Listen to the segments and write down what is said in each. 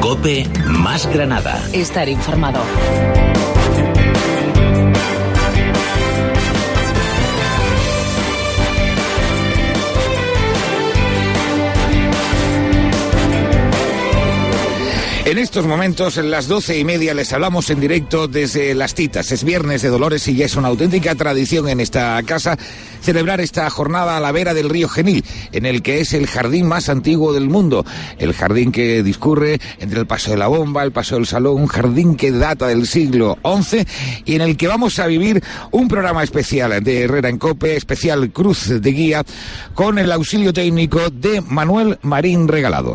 COPE más Granada. Estar informado. En estos momentos, en las 12:30, les hablamos en directo desde Las Titas. Es Viernes de Dolores y ya es una auténtica tradición en esta casa celebrar esta jornada a la vera del río Genil, en el que es el jardín más antiguo del mundo. El jardín que discurre entre el Paso de la Bomba, el Paso del Salón, un jardín que data del siglo XI y en el que vamos a vivir un programa especial de Herrera en COPE, especial Cruz de Guía, con el auxilio técnico de Manuel Marín Regalado.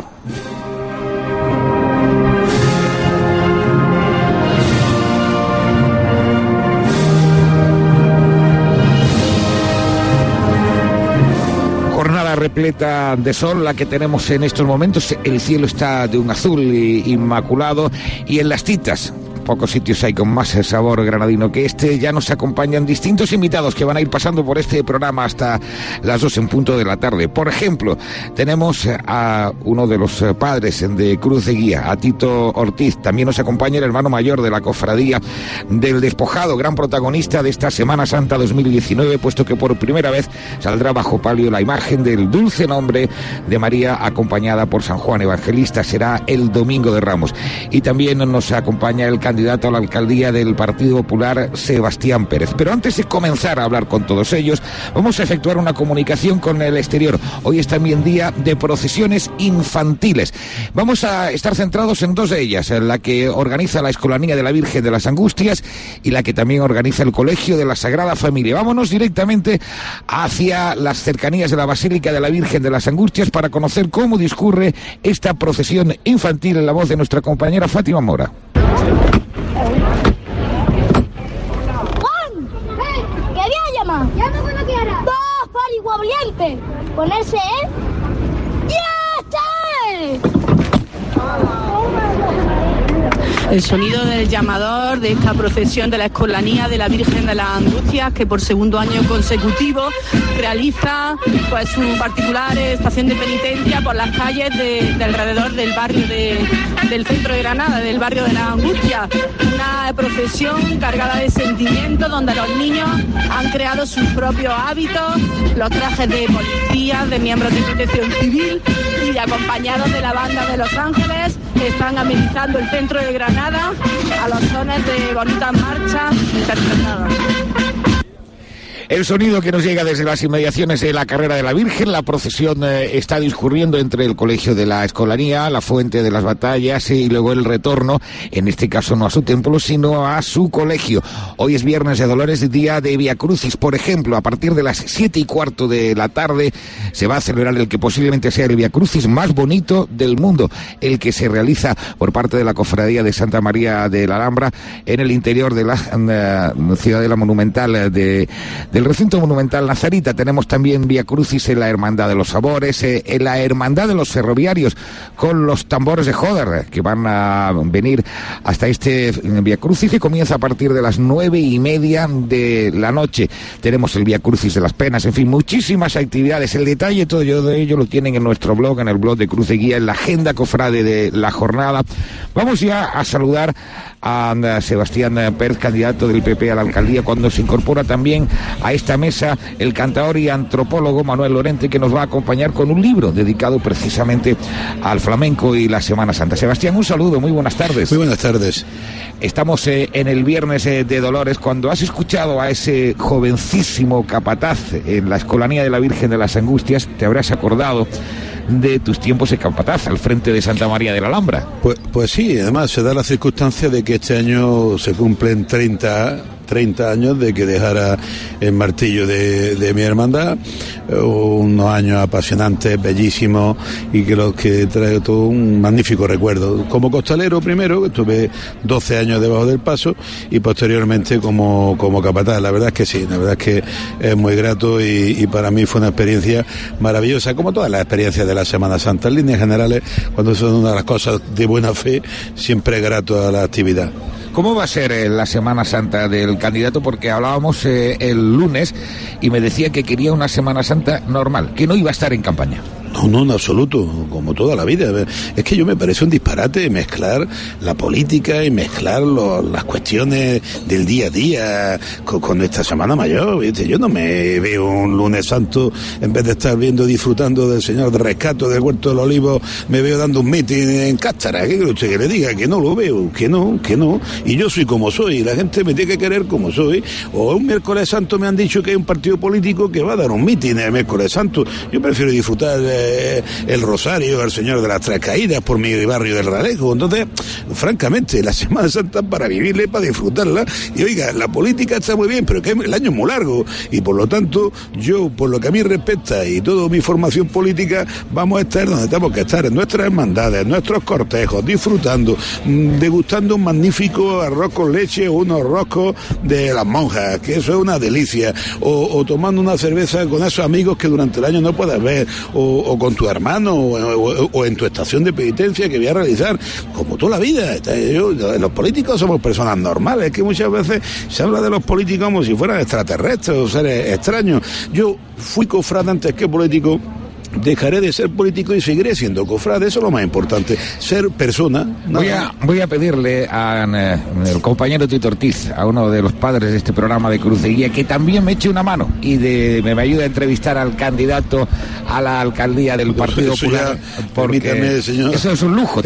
Repleta de sol la que tenemos en estos momentos. El cielo está de un azul inmaculado y en Las Titas, pocos sitios hay con más sabor granadino que este, ya nos acompañan distintos invitados que van a ir pasando por este programa hasta las 2 en punto de la tarde. Por ejemplo, tenemos a uno de los padres de Cruz de Guía, a Tito Ortiz. También nos acompaña el hermano mayor de la Cofradía del Despojado, gran protagonista de esta Semana Santa 2019, puesto que por primera vez saldrá bajo palio la imagen del Dulce Nombre de María, acompañada por San Juan Evangelista. Será el Domingo de Ramos. Y también nos acompaña el candidato a la alcaldía del Partido Popular, Sebastián Pérez. Pero antes de comenzar a hablar con todos ellos, vamos a efectuar una comunicación con el exterior. Hoy es también día de procesiones infantiles. Vamos a estar centrados en dos de ellas, la que organiza la Escolanía de la Virgen de las Angustias y la que también organiza el Colegio de la Sagrada Familia. Vámonos directamente hacia las cercanías de la Basílica de la Virgen de las Angustias para conocer cómo discurre esta procesión infantil en la voz de nuestra compañera Fátima Mora. ¡Juan! ¿Querías llamar? Llama cuando quieras. ¡Dos pariguablientes! ¿Ponerse, ¡Ya está! El sonido del llamador de esta procesión de la Escolanía de la Virgen de las Angustias, que por segundo año consecutivo realiza pues su particular estación de penitencia por las calles de alrededor del barrio del centro de Granada, del barrio de las Angustias. Una procesión cargada de sentimiento donde los niños han creado sus propios hábitos, los trajes de policía, de miembros de protección civil y acompañados de la banda de Los Ángeles, están amenizando el centro de Granada a los sones de bonitas marchas interpretadas. El sonido que nos llega desde las inmediaciones de la Carrera de la Virgen. La procesión está discurriendo entre el Colegio de la Escolanía, la Fuente de las Batallas y luego el retorno, en este caso no a su templo, sino a su colegio. Hoy es Viernes de Dolores, día de Via Crucis. Por ejemplo, a partir de las 7:15 de la tarde se va a celebrar el que posiblemente sea el Via Crucis más bonito del mundo, el que se realiza por parte de la Cofradía de Santa María de la Alhambra en el interior de la Ciudadela Monumental del recinto monumental nazarita. Tenemos también Via Crucis en la Hermandad de los Sabores, en la Hermandad de los Ferroviarios, con los tambores de Joder, que van a venir hasta este Via Crucis, que comienza a partir de las 9:30 de la noche. Tenemos el Via Crucis de las Penas, en fin, muchísimas actividades. El detalle, todo ello lo tienen en nuestro blog, en el blog de Cruz de Guía, en la agenda cofrade de la jornada. Vamos ya a saludar a Sebastián Pérez, candidato del PP a la alcaldía, cuando se incorpora también a esta mesa el cantador y antropólogo Manuel Lorente, que nos va a acompañar con un libro dedicado precisamente al flamenco y la Semana Santa. Sebastián, un saludo, muy buenas tardes. Muy buenas tardes. Estamos en el Viernes de Dolores. Cuando has escuchado a ese jovencísimo capataz en la Escolanía de la Virgen de las Angustias, te habrás acordado de tus tiempos de capataz al frente de Santa María de la Alhambra. Pues sí, además se da la circunstancia de que este año se cumplen 30 años de que dejara el martillo de mi hermandad, unos años apasionantes, bellísimos, y que trae todo un magnífico recuerdo. Como costalero primero, que estuve 12 años debajo del paso, y posteriormente como capataz. La verdad es que sí, la verdad es que es muy grato y para mí fue una experiencia maravillosa, como todas las experiencias de la Semana Santa. En líneas generales, cuando son una de las cosas de buena fe, siempre es grato a la actividad. ¿Cómo va a ser la Semana Santa del candidato? Porque hablábamos el lunes y me decía que quería una Semana Santa normal, que no iba a estar en campaña. No, en absoluto, como toda la vida. Es que yo me parece un disparate mezclar la política y mezclar las cuestiones del día a día con esta Semana Mayor, ¿viste? Yo no me veo un lunes santo, en vez de estar disfrutando del Señor de Rescato, del Huerto del Olivo, me veo dando un mitin en Cástara. ¿Qué quiere usted que le diga? Que no lo veo, que no. Y yo soy como soy, y la gente me tiene que querer como soy. O un miércoles santo me han dicho que hay un partido político que va a dar un mitin el miércoles santo. Yo prefiero disfrutar el Rosario, el Señor de las Tres Caídas por mi barrio del Ralejo. Entonces, francamente, la Semana Santa para vivirla y para disfrutarla. Y oiga, la política está muy bien, pero que el año es muy largo. Y por lo tanto, yo, por lo que a mí respecta y toda mi formación política, vamos a estar donde tenemos que estar, en nuestras hermandades, en nuestros cortejos, disfrutando, degustando un magnífico arroz con leche o unos roscos de las monjas, que eso es una delicia. O tomando una cerveza con esos amigos que durante el año no puedes ver, o con tu hermano, o en tu estación de penitencia que voy a realizar, como toda la vida. Los políticos somos personas normales, que muchas veces se habla de los políticos como si fueran extraterrestres o seres extraños. Yo fui cofrade antes que político. Dejaré de ser político y seguiré siendo cofrade, eso es lo más importante, ser persona. Voy a pedirle al compañero Tito Ortiz, a uno de los padres de este programa de Cruz de Guía, que también me eche una mano y me ayude a entrevistar al candidato a la alcaldía del Partido Popular. Permítame, señor. Eso es un lujo.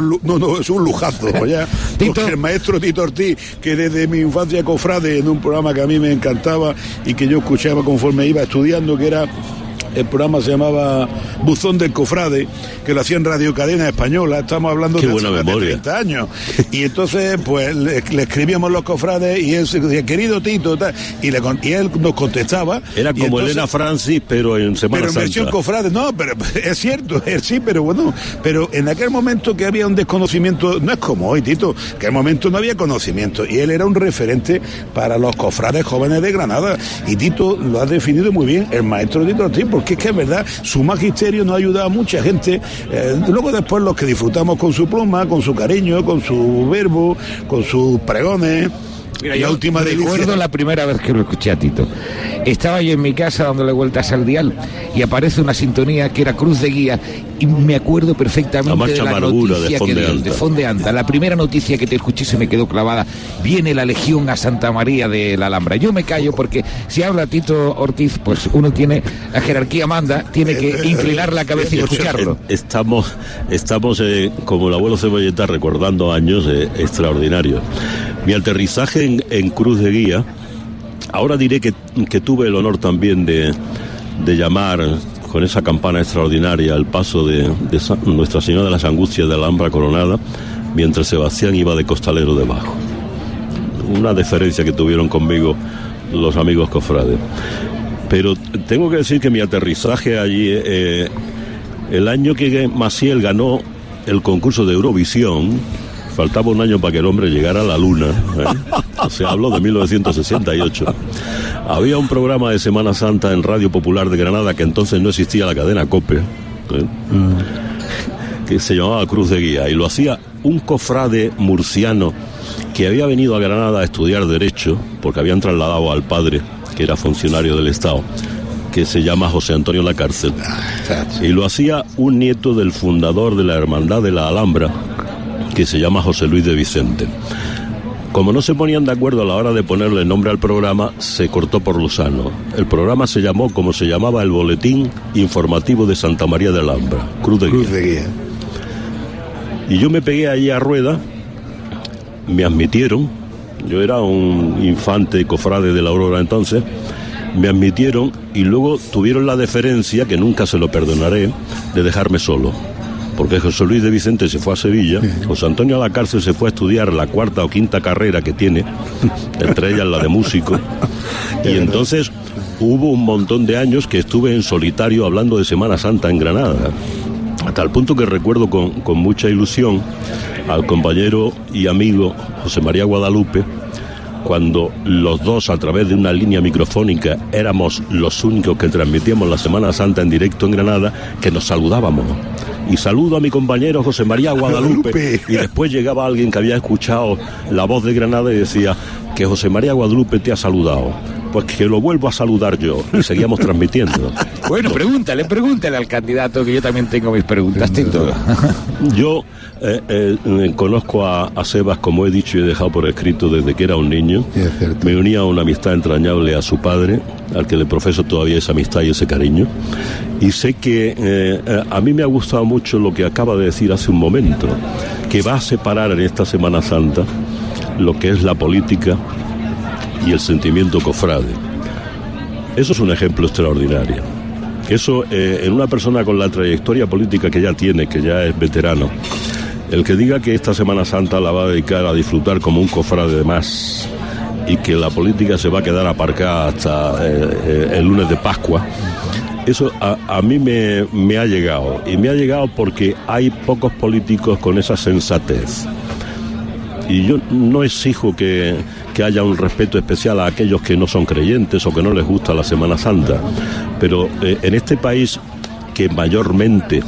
No, es un lujazo. Ya. Porque el maestro Tito Ortiz, que desde mi infancia cofrade en un programa que a mí me encantaba y que yo escuchaba conforme iba estudiando, que era... El programa se llamaba Buzón del Cofrade, que lo hacía en Radio Cadena Española. Estamos hablando de 30 años. Y entonces, pues, le escribíamos los cofrades y él se decía, querido Tito, tal, y él nos contestaba. Era como entonces, Elena Francis, pero en Semana Santa. Pero en versión cofrade, no, pero es cierto, sí, pero bueno. Pero en aquel momento que había un desconocimiento, no es como hoy, Tito, que en aquel momento no había conocimiento. Y él era un referente para los cofrades jóvenes de Granada. Y Tito lo ha definido muy bien, el maestro Tito Ortiz, porque es que es verdad, su magisterio nos ha ayudado a mucha gente. Luego después los que disfrutamos con su pluma, con su cariño, con su verbo, con sus pregones. Mira, yo última recuerdo la primera vez que lo escuché a Tito. Estaba yo en mi casa dándole vueltas al dial y aparece una sintonía que era Cruz de Guía y me acuerdo perfectamente de la noticia de Fondeanta. La primera noticia que te escuché se me quedó clavada. Viene la Legión a Santa María de la Alhambra. Yo me callo porque si habla Tito Ortiz, pues uno tiene, la jerarquía manda, tiene que inclinar la cabeza y escucharlo. Estamos como el abuelo Cebolleta recordando años extraordinarios. Mi aterrizaje en Cruz de Guía, ahora diré que tuve el honor también de llamar con esa campana extraordinaria al paso de Nuestra Señora de las Angustias de la Alhambra Coronada, mientras Sebastián iba de costalero debajo. Una deferencia que tuvieron conmigo los amigos cofrades. Pero tengo que decir que mi aterrizaje allí, el año que Maciel ganó el concurso de Eurovisión, faltaba un año para que el hombre llegara a la luna, O sea, hablo de 1968. Había un programa de Semana Santa en Radio Popular de Granada, que entonces no existía la cadena COPE, que se llamaba Cruz de Guía, y lo hacía un cofrade murciano que había venido a Granada a estudiar Derecho, porque habían trasladado al padre, que era funcionario del Estado, que se llama José Antonio Lacárcel, y lo hacía un nieto del fundador de la Hermandad de la Alhambra, que se llama José Luis de Vicente. Como no se ponían de acuerdo a la hora de ponerle nombre al programa, se cortó por lo sano. El programa se llamó como se llamaba el Boletín Informativo de Santa María de la Alhambra, Cruz de Guía. Y yo me pegué allí a rueda, me admitieron, yo era un infante cofrade de la Aurora entonces, me admitieron y luego tuvieron la deferencia, que nunca se lo perdonaré, de dejarme solo. Porque José Luis de Vicente se fue a Sevilla, José Antonio Lacárcel se fue a estudiar la 4ª o 5ª carrera que tiene, entre ellas la de músico, y entonces hubo un montón de años que estuve en solitario hablando de Semana Santa en Granada, hasta el punto que recuerdo con mucha ilusión al compañero y amigo José María Guadalupe, cuando los dos, a través de una línea microfónica, éramos los únicos que transmitíamos la Semana Santa en directo en Granada, que nos saludábamos. Y saludo a mi compañero José María Guadalupe. Y después llegaba alguien que había escuchado la voz de Granada y decía que José María Guadalupe te ha saludado. Pues que lo vuelvo a saludar yo y seguíamos transmitiendo. Bueno, pregúntale al candidato, que yo también tengo mis preguntas, Tito. Yo conozco a Sebas, como he dicho y he dejado por escrito, desde que era un niño. Sí, es cierto. Me unía a una amistad entrañable a su padre, al que le profeso todavía esa amistad y ese cariño. Y sé que a mí me ha gustado mucho lo que acaba de decir hace un momento, que va a separar en esta Semana Santa lo que es la política y el sentimiento cofrade. Eso es un ejemplo extraordinario. Eso, en una persona con la trayectoria política que ya tiene, que ya es veterano, el que diga que esta Semana Santa la va a dedicar a disfrutar como un cofrade de más y que la política se va a quedar aparcada hasta el lunes de Pascua, eso a mí me ha llegado. Y me ha llegado porque hay pocos políticos con esa sensatez. Y yo no exijo que haya un respeto especial a aquellos que no son creyentes o que no les gusta la Semana Santa, pero en este país que mayormente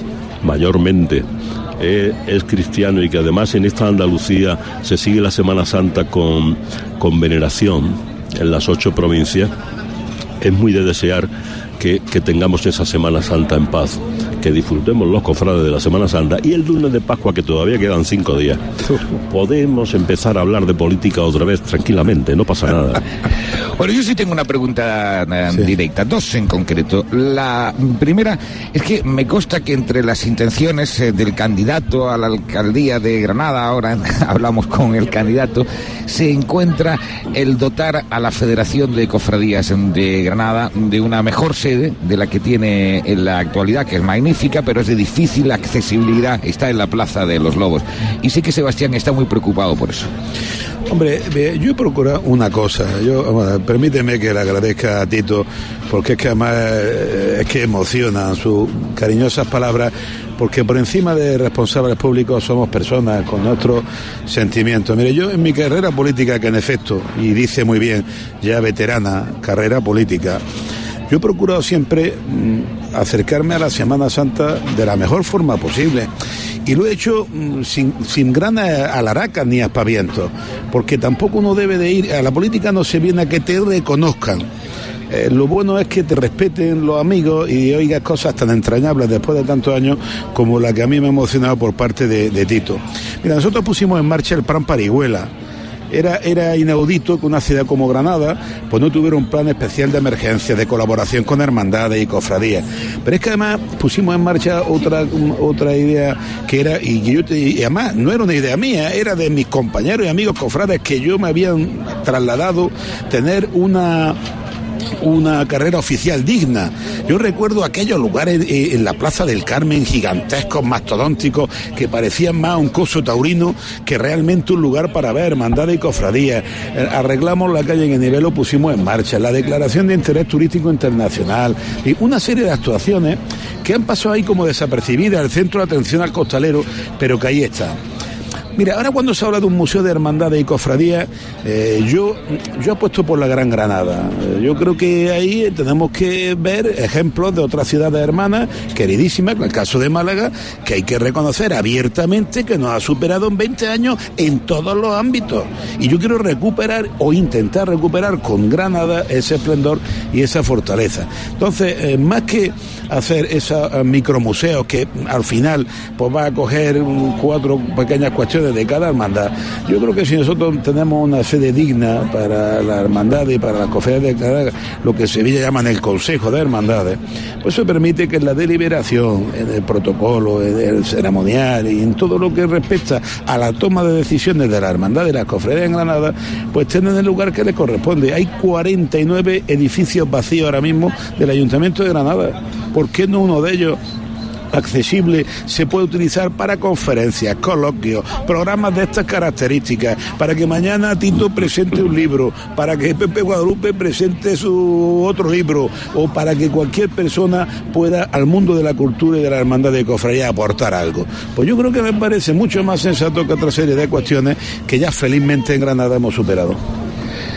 es cristiano y que además en esta Andalucía se sigue la Semana Santa con veneración en las 8 provincias, es muy de desear que tengamos esa Semana Santa en paz, que disfrutemos los cofrades de la Semana Santa y el lunes de Pascua, que todavía quedan 5 días. Podemos empezar a hablar de política otra vez tranquilamente, no pasa nada. Bueno, yo sí tengo una pregunta directa, 2 en concreto. La primera es que me consta que entre las intenciones del candidato a la alcaldía de Granada, ahora hablamos con el candidato, se encuentra el dotar a la Federación de Cofradías de Granada de una mejor sede de la que tiene en la actualidad, que es magnífica, pero es de difícil accesibilidad, está en la Plaza de los Lobos. Y sé que Sebastián está muy preocupado por eso. Hombre, yo he procurado una cosa. Permíteme que le agradezca a Tito, porque es que además es que emocionan sus cariñosas palabras, porque por encima de responsables públicos somos personas con nuestros sentimientos. Mire, yo en mi carrera política, que en efecto, y dice muy bien, ya veterana carrera política, yo he procurado siempre acercarme a la Semana Santa de la mejor forma posible. Y lo he hecho sin gran alharacas ni aspavientos, porque tampoco uno debe de ir a la política, no se viene a que te reconozcan. Lo bueno es que te respeten los amigos y oigas cosas tan entrañables después de tantos años como la que a mí me ha emocionado por parte de Tito. Mira, nosotros pusimos en marcha el plan Parihuela. Era inaudito que una ciudad como Granada pues no tuviera un plan especial de emergencia, de colaboración con hermandades y cofradías. Pero es que además pusimos en marcha otra idea que era, y además no era una idea mía, era de mis compañeros y amigos cofrades que yo me habían trasladado, tener una carrera oficial digna. Yo recuerdo aquellos lugares en la Plaza del Carmen, gigantescos, mastodónticos, que parecían más un coso taurino que realmente un lugar para ver hermandades y cofradías. Arreglamos la calle en el nivel, lo pusimos en marcha, la declaración de interés turístico internacional y una serie de actuaciones que han pasado ahí como desapercibidas, el centro de atención al costalero, pero que ahí está. Mira, ahora cuando se habla de un museo de hermandades y cofradías, yo apuesto por la Gran Granada. Yo creo que ahí tenemos que ver ejemplos de otras ciudades hermanas, queridísimas, en el caso de Málaga, que hay que reconocer abiertamente que nos ha superado en 20 años en todos los ámbitos. Y yo quiero recuperar o intentar recuperar con Granada ese esplendor y esa fortaleza. Entonces, más que hacer esos micromuseos que al final pues va a coger 4 pequeñas cuestiones de cada hermandad, yo creo que si nosotros tenemos una sede digna para la hermandad y para las cofradías de cada, lo que Sevilla llaman el Consejo de Hermandades, pues eso permite que en la deliberación, en el protocolo, en el ceremonial y en todo lo que respecta a la toma de decisiones de la hermandad y las cofradías en Granada, pues tienen el lugar que les corresponde. Hay 49 edificios vacíos ahora mismo del Ayuntamiento de Granada. ¿Por qué no uno de ellos accesible se puede utilizar para conferencias, coloquios, programas de estas características, para que mañana Tito presente un libro, para que Pepe Guadalupe presente su otro libro, o para que cualquier persona pueda al mundo de la cultura y de la hermandad de cofradía aportar algo? Pues yo creo que me parece mucho más sensato que otra serie de cuestiones que ya felizmente en Granada hemos superado.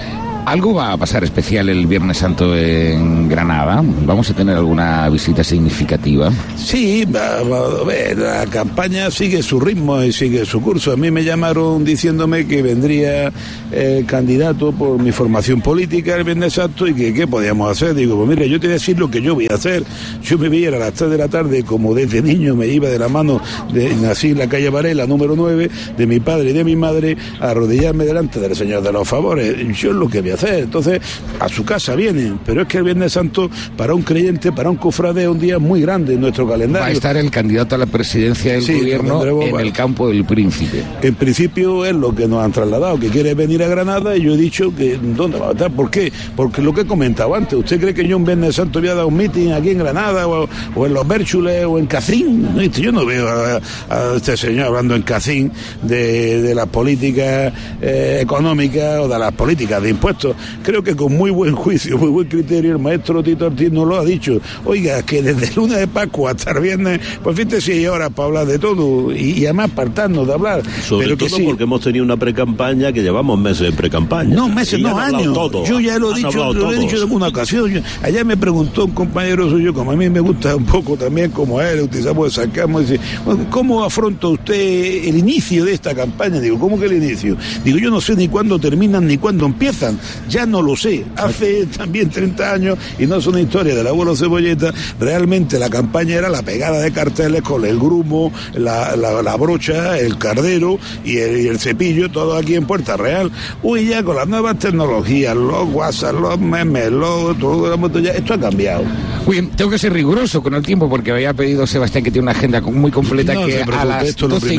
Algo va a pasar especial el Viernes Santo en Granada. ¿Vamos a tener alguna visita significativa? Sí, la campaña sigue su ritmo y sigue su curso. A mí me llamaron diciéndome que vendría candidato por mi formación política el Viernes Santo y que qué podíamos hacer. Digo, pues mira, yo te voy a decir lo que yo voy a hacer. Yo me voy a ir a las 3 de la tarde, como desde niño me iba de la mano, nací en la calle Varela, número 9, de mi padre y de mi madre, a arrodillarme delante del Señor de los Favores. Yo es lo que voy a hacer. Entonces, a su casa vienen, pero es que el Viernes Santo, para un creyente, para un cofrade, es un día muy grande en nuestro calendario. Va a estar el candidato a la presidencia del gobierno en el campo del Príncipe. En principio es lo que nos han trasladado, que quiere venir a Granada, y yo he dicho que ¿dónde va a estar? ¿Por qué? Porque lo que he comentado antes, ¿usted cree que yo un Viernes Santo voy a dar un meeting aquí en Granada o en Los Bérchules o en Cacín? Yo no veo a este señor hablando en Cacín de las políticas económicas o de las políticas de impuestos. Creo que con muy buen juicio, muy buen criterio, el maestro Tito Ortiz nos lo ha dicho. Oiga, que desde el lunes de Pascua hasta el viernes, pues fíjate si hay horas para hablar de todo y además apartarnos de hablar. Sobre pero todo que sí, porque hemos tenido una precampaña que llevamos meses en precampaña. No, meses, no, años. Yo ya lo he dicho en una ocasión. Allá me preguntó un compañero suyo, como a mí me gusta un poco también, como a él, utilizamos el sarcasmo, dice, ¿cómo afronta usted el inicio de esta campaña? Digo, ¿cómo que el inicio? Digo, yo no sé ni cuándo terminan ni cuándo empiezan. Ya no lo sé. Hace también 30 años, y no es una historia del abuelo Cebolleta, realmente la campaña era la pegada de carteles con el grumo, la brocha, el cardero y el cepillo, todo aquí en Puerta Real. Uy, ya con las nuevas tecnologías, los WhatsApp, los memes, todo, ya, esto ha cambiado. Muy bien, tengo que ser riguroso con el tiempo porque había pedido Sebastián, que tiene una agenda muy completa, no, que a las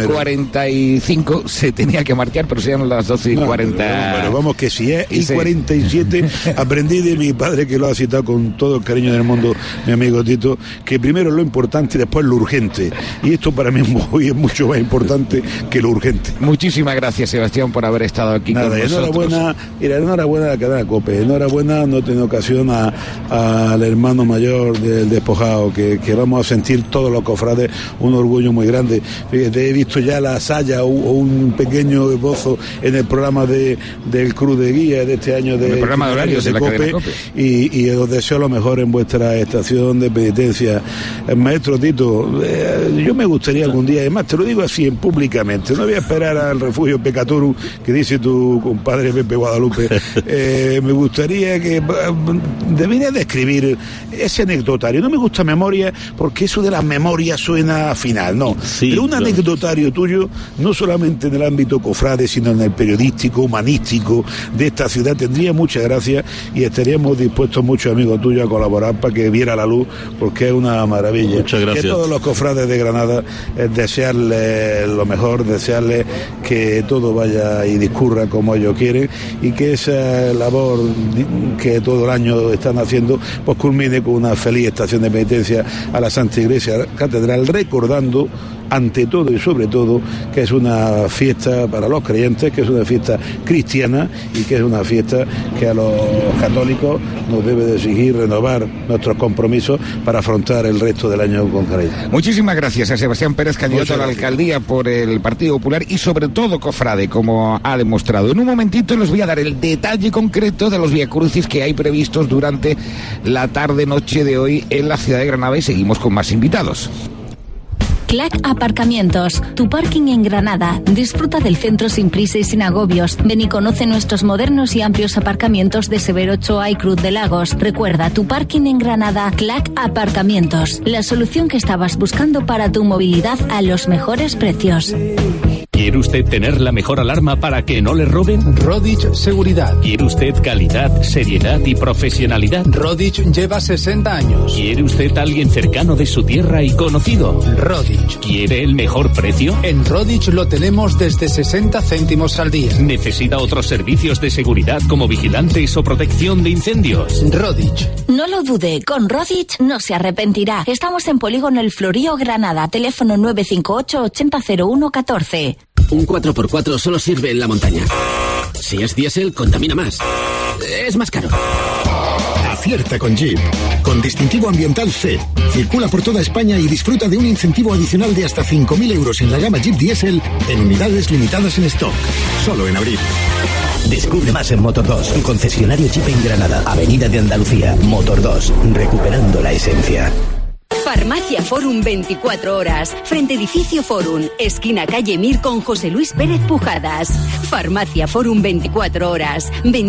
12:45 se tenía que marchar, pero sean las 12:40. Pero vamos, que si es y 47, aprendí de mi padre, que lo ha citado con todo el cariño del mundo, mi amigo Tito, que primero es lo importante y después lo urgente. Y esto para mí hoy es mucho más importante que lo urgente. Muchísimas gracias, Sebastián, por haber estado aquí con nosotros. Enhorabuena a la cadena COPE. Enhorabuena, no tengo ocasión al hermano mayor del despojado, que vamos a sentir todos los cofrades un orgullo muy grande. Fíjate, he visto ya la saya o un pequeño esbozo en el programa del Cruz de Guía de este año, el programa de horarios de la COPE, y os deseo lo mejor en vuestra estación de penitencia. Maestro Tito, yo me gustaría algún día, además te lo digo así públicamente, no voy a esperar al refugio Pecatorum que dice tu compadre Pepe Guadalupe. Me gustaría que debería de escribir ese anecdotario. No me gusta memoria porque eso de las memorias suena final, no. Sí, pero un anecdotario tuyo, no solamente en el ámbito cofrade, sino en el periodístico, humanístico de esta ciudad, tendría mucha gracia y estaríamos dispuestos muchos amigos tuyos a colaborar para que viera la luz, porque es una maravilla. Muchas gracias. Que todos los cofrades de Granada, desearles lo mejor, desearles que todo vaya y discurra como ellos quieren, y que esa labor que todo el año están haciendo pues culmine con una feliz estación de penitencia a la Santa Iglesia Catedral, recordando ante todo y sobre todo que es una fiesta para los creyentes, que es una fiesta cristiana y que es una fiesta que a los católicos nos debe de exigir renovar nuestros compromisos para afrontar el resto del año con caridad. Muchísimas gracias a Sebastián Pérez, candidato a la alcaldía por el Partido Popular y sobre todo cofrade, como ha demostrado. En un momentito les voy a dar el detalle concreto de los viacrucis que hay previstos durante la tarde-noche de hoy en la ciudad de Granada, y seguimos con más invitados. Clac Aparcamientos, tu parking en Granada. Disfruta del centro sin prisa y sin agobios. Ven y conoce nuestros modernos y amplios aparcamientos de Severo Ochoa y Cruz de Lagos. Recuerda, tu parking en Granada. Clac Aparcamientos, la solución que estabas buscando para tu movilidad a los mejores precios. ¿Quiere usted tener la mejor alarma para que no le roben? Rodich Seguridad. ¿Quiere usted calidad, seriedad y profesionalidad? Rodich lleva 60 años. ¿Quiere usted a alguien cercano de su tierra y conocido? Rodich. ¿Quiere el mejor precio? En Rodich lo tenemos desde 60 céntimos al día. ¿Necesita otros servicios de seguridad como vigilantes o protección de incendios? Rodich. No lo dude, con Rodich no se arrepentirá. Estamos en Polígono El Florío, Granada. Teléfono 958 800114. Un 4x4 solo sirve en la montaña. Si es diésel, contamina más. Es más caro. Acierta con Jeep. Con distintivo ambiental C. Circula por toda España y disfruta de un incentivo adicional de hasta 5.000 euros en la gama Jeep Diesel en unidades limitadas en stock. Solo en abril. Descubre más en Motor 2, tu concesionario Jeep en Granada, Avenida de Andalucía. Motor 2, recuperando la esencia. Farmacia Forum 24 horas, frente edificio Forum, esquina calle Mir con José Luis Pérez Pujadas. Farmacia Forum 24 horas,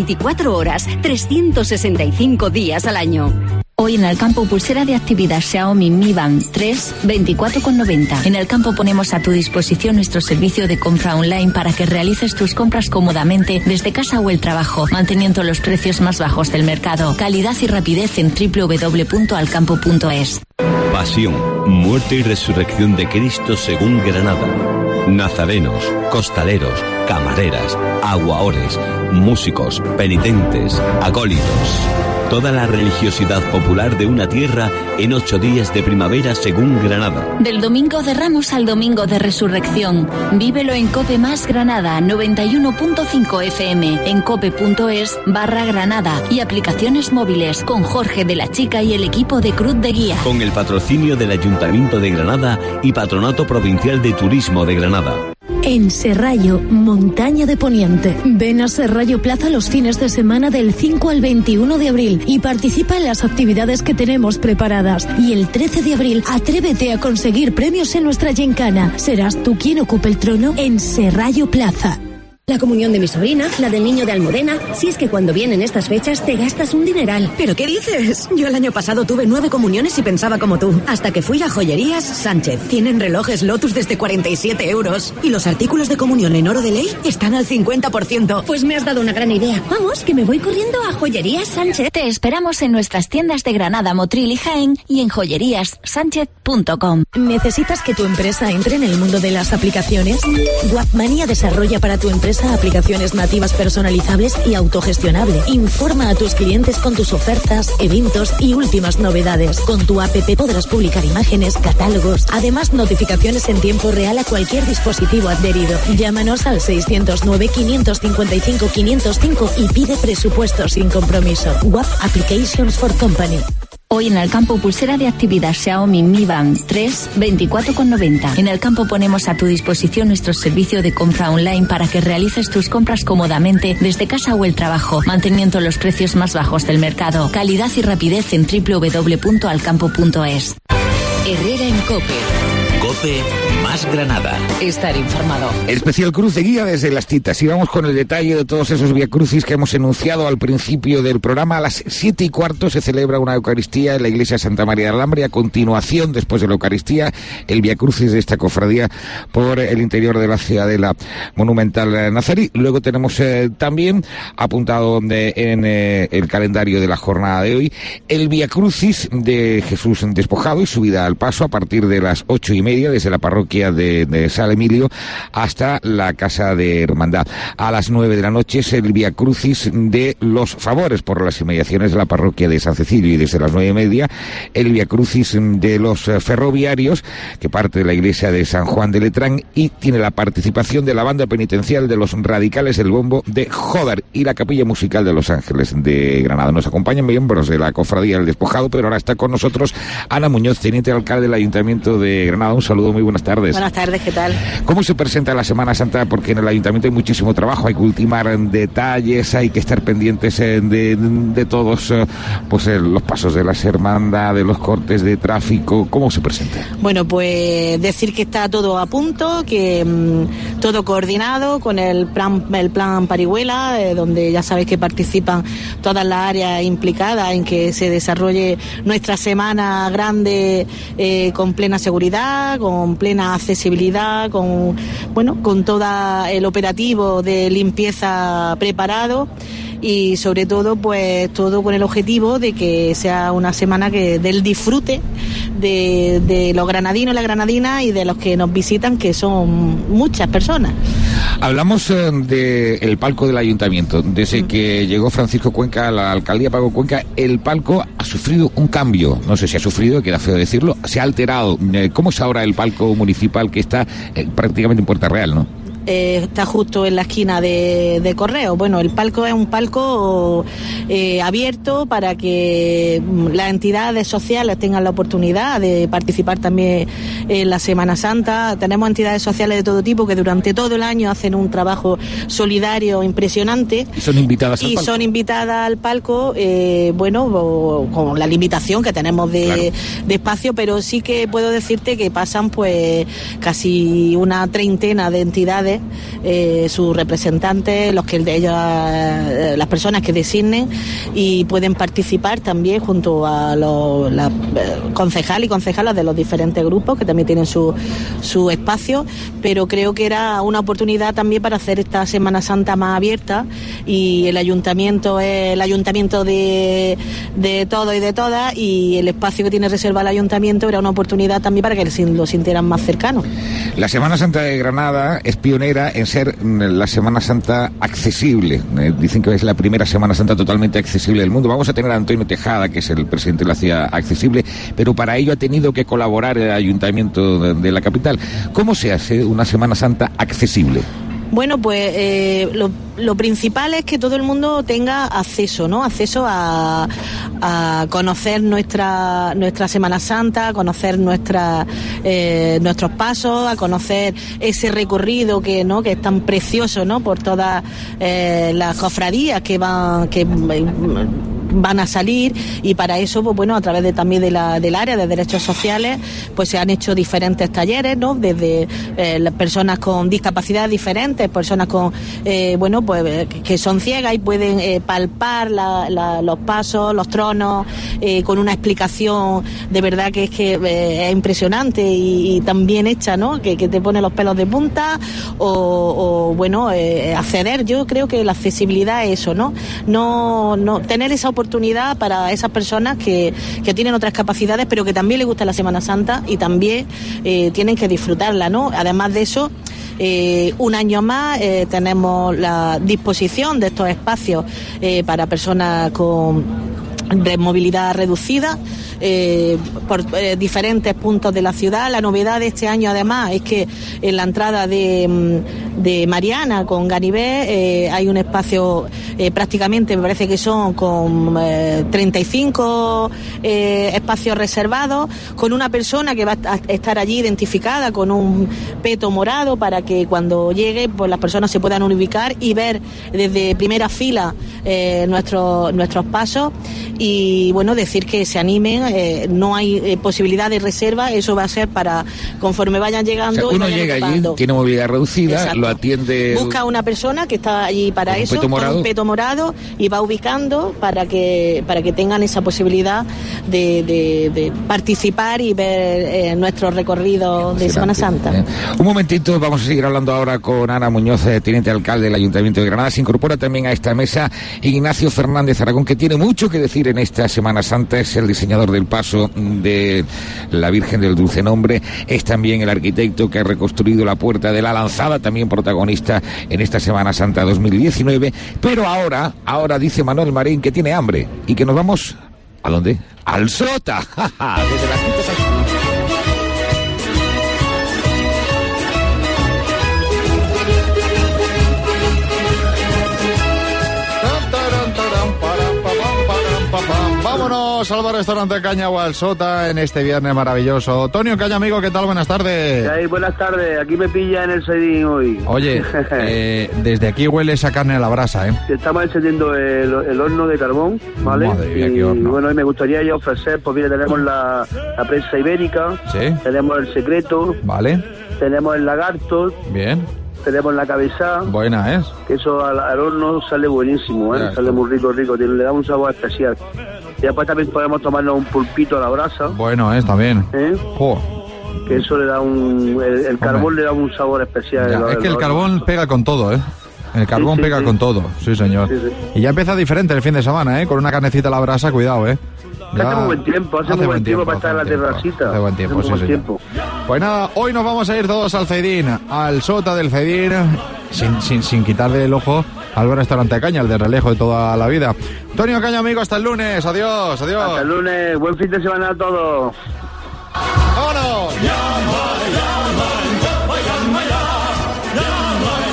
365 días al año. Hoy en el campo pulsera de actividad Xiaomi Mi Band 3, 24,90. En el campo ponemos a tu disposición nuestro servicio de compra online para que realices tus compras cómodamente desde casa o el trabajo, manteniendo los precios más bajos del mercado. Calidad y rapidez en www.alcampo.es. Pasión, muerte y resurrección de Cristo según Granada. Nazarenos, costaleros, camareras, aguaores, músicos, penitentes, acólitos. Toda la religiosidad popular de una tierra en 8 días de primavera según Granada. Del Domingo de Ramos al Domingo de Resurrección. Vívelo en Cope Más Granada, 91.5 FM, en cope.es/Granada y aplicaciones móviles con Jorge de la Chica y el equipo de Cruz de Guía. Con el patrocinio del Ayuntamiento de Granada y Patronato Provincial de Turismo de Granada. En Serrallo, Montaña de Poniente. Ven a Serrallo Plaza los fines de semana del 5 al 21 de abril y participa en las actividades que tenemos preparadas. Y el 13 de abril, atrévete a conseguir premios en nuestra gincana. Serás tú quien ocupe el trono en Serrallo Plaza. La comunión de mi sobrina, la del niño de Almudena. Si es que cuando vienen estas fechas te gastas un dineral. ¿Pero qué dices? Yo el año pasado tuve 9 comuniones y pensaba como tú. Hasta que fui a Joyerías Sánchez. Tienen relojes Lotus desde 47 euros. Y los artículos de comunión en oro de ley están al 50%. Pues me has dado una gran idea. Vamos, que me voy corriendo a Joyerías Sánchez. Te esperamos en nuestras tiendas de Granada, Motril y Jaén y en joyeríassánchez.com. ¿Necesitas que tu empresa entre en el mundo de las aplicaciones? Wapmania desarrolla para tu empresa aplicaciones nativas personalizables y autogestionable. Informa a tus clientes con tus ofertas, eventos y últimas novedades. Con tu app podrás publicar imágenes, catálogos, además notificaciones en tiempo real a cualquier dispositivo adherido. Llámanos al 609-555-505 y pide presupuesto sin compromiso. WAP Applications for Company. Hoy en el campo pulsera de actividad Xiaomi Mi Band 3, 24,90. En el campo ponemos a tu disposición nuestro servicio de compra online para que realices tus compras cómodamente desde casa o el trabajo, manteniendo los precios más bajos del mercado. Calidad y rapidez en www.alcampo.es. Herrera en Cope. Cope Más Granada. Estar informado. Especial Cruz de Guía desde Las Citas. Y vamos con el detalle de todos esos viacrucis que hemos enunciado al principio del programa. A las 7:15 se celebra una Eucaristía en la iglesia Santa María de Alhambra. A continuación, después de la Eucaristía, el viacrucis de esta cofradía por el interior de la ciudadela monumental nazarí. Luego tenemos también apuntado en el calendario de la jornada de hoy el viacrucis de Jesús despojado y subida al paso a partir de las 8:30 desde la parroquia de San Emilio hasta la Casa de Hermandad. A las 9 de la noche es el Vía Crucis de los Favores por las inmediaciones de la parroquia de San Cecilio, y desde las 9:30 el Vía Crucis de los Ferroviarios, que parte de la iglesia de San Juan de Letrán y tiene la participación de la banda penitencial de los Radicales El Bombo de Jódar y la Capilla Musical de Los Ángeles de Granada. Nos acompañan miembros de la Cofradía del Despojado, pero ahora está con nosotros Ana Muñoz, teniente alcalde del Ayuntamiento de Granada. Un saludo, muy buenas tardes. Buenas tardes, ¿qué tal? ¿Cómo se presenta la Semana Santa? Porque en el Ayuntamiento hay muchísimo trabajo, hay que ultimar detalles, hay que estar pendientes de todos los pasos de las hermandades, de los cortes de tráfico. ¿Cómo se presenta? Bueno, pues decir que está todo a punto, que todo coordinado con el plan Parihuela, donde ya sabéis que participan todas las áreas implicadas en que se desarrolle nuestra semana grande con plena seguridad, con plena accesibilidad, con todo el operativo de limpieza preparado y sobre todo pues todo con el objetivo de que sea una semana del disfrute de los granadinos y las granadinas y de los que nos visitan, que son muchas personas. Hablamos del palco del Ayuntamiento. Desde que llegó Francisco Cuenca a la alcaldía Paco Cuenca, el palco ha sufrido un cambio. No sé si ha sufrido, queda feo decirlo, se ha alterado. ¿Cómo es ahora el palco municipal que está prácticamente en Puerta Real, no? está justo en la esquina de Correo. Bueno, el palco es un palco abierto para que las entidades sociales tengan la oportunidad de participar también en la Semana Santa. Tenemos entidades sociales de todo tipo que durante todo el año hacen un trabajo solidario impresionante. Y son invitadas al palco. Y son invitadas al palco, bueno, con la limitación que tenemos de espacio, pero sí que puedo decirte que pasan pues casi una treintena de entidades, sus representantes, los que las personas que designen, y pueden participar también junto a los concejales y concejalas de los diferentes grupos que también tienen su espacio, pero creo que era una oportunidad también para hacer esta Semana Santa más abierta, y el ayuntamiento es el ayuntamiento de todos y de todas, y el espacio que tiene reservado el ayuntamiento era una oportunidad también para que lo sintieran más cercano. La Semana Santa de Granada es pionera en ser la Semana Santa accesible. Dicen que es la primera Semana Santa totalmente accesible del mundo. Vamos a tener a Antonio Tejada, que es el presidente de la ciudad, accesible, pero para ello ha tenido que colaborar el ayuntamiento de la capital. ¿Cómo se hace una Semana Santa accesible? Bueno, pues lo principal es que todo el mundo tenga acceso, ¿no? Acceso a conocer nuestra Semana Santa, a conocer nuestros pasos, a conocer ese recorrido que es tan precioso, ¿no? Por todas las cofradías que van a salir, y para eso, pues bueno, a través también del área de derechos sociales, pues se han hecho diferentes talleres, ¿no? Desde las personas con discapacidad diferentes, personas con pues que son ciegas y pueden palpar los pasos, los tronos, con una explicación de verdad que es impresionante y tan bien hecha, ¿no? Que te pone los pelos de punta, o acceder. Yo creo que la accesibilidad es eso, ¿no? No tener esa oportunidad para esas personas que tienen otras capacidades, pero que también les gusta la Semana Santa y también tienen que disfrutarla, ¿no? Además de eso, un año más tenemos la disposición de estos espacios para personas con movilidad reducida por diferentes puntos de la ciudad. La novedad de este año, además, es que en la entrada de Mariana con Ganivet hay un espacio prácticamente, me parece que son con 35 espacios reservados, con una persona que va a estar allí identificada con un peto morado para que cuando llegue, pues las personas se puedan ubicar y ver desde primera fila nuestros pasos. Y bueno, decir que se animen, no hay posibilidad de reserva, eso va a ser para conforme vayan llegando. O sea, uno llega allí, tiene movilidad reducida. Exacto. Lo atiende. Busca una persona que está allí para eso, con un peto morado, y va ubicando para que tengan esa posibilidad de participar y ver nuestro recorrido de Semana Santa. Un momentito, vamos a seguir hablando ahora con Ana Muñoz, teniente alcalde del Ayuntamiento de Granada. Se incorpora también a esta mesa Ignacio Fernández Aragón, que tiene mucho que decir en esta Semana Santa. Es el diseñador del paso de la Virgen del Dulce Nombre, es también el arquitecto que ha reconstruido la Puerta de la Lanzada, también protagonista en esta Semana Santa 2019, pero ahora dice Manuel Marín que tiene hambre y que nos vamos, ¿a dónde? ¡Al Sota! Desde las Quintas al... Vámonos al restaurante Caña o al Sota en este viernes maravilloso. Tonio Caña, amigo, ¿qué tal? Buenas tardes. Sí, buenas tardes, aquí me pilla en el Sedín hoy. Oye, desde aquí huele esa carne a la brasa, ¿eh? Estamos encendiendo el horno de carbón, ¿vale? Madre mía, qué horno. Y bueno, y me gustaría ya ofrecer, pues mira, tenemos la prensa ibérica, ¿sí? Tenemos el secreto, ¿vale? Tenemos el lagarto, bien. Tenemos la cabeza. Buena es. Que eso al horno sale buenísimo, ¿eh? Claro, sale muy rico, le da un sabor especial. Y después también podemos tomarnos un pulpito a la brasa. Bueno es también. Que eso le da el carbón le da un sabor especial. Ya, es que el carbón pega con todo, ¿eh? El carbón pega con todo, sí señor. Sí. Y ya empieza diferente el fin de semana, ¿eh? Con una carnecita a la brasa, cuidado, ¿eh? Ya... Hace muy buen tiempo, hace buen tiempo para estar en la terracita. Hace buen tiempo, sí, señor. Pues nada, hoy nos vamos a ir todos al Ceidín, al Sota del Ceidín, sin quitarle el ojo al buen restaurante Caña, el de Relejo de toda la vida. Antonio Caña, amigo, hasta el lunes, adiós. Hasta el lunes, buen fin de semana a todos. ¡Vámonos!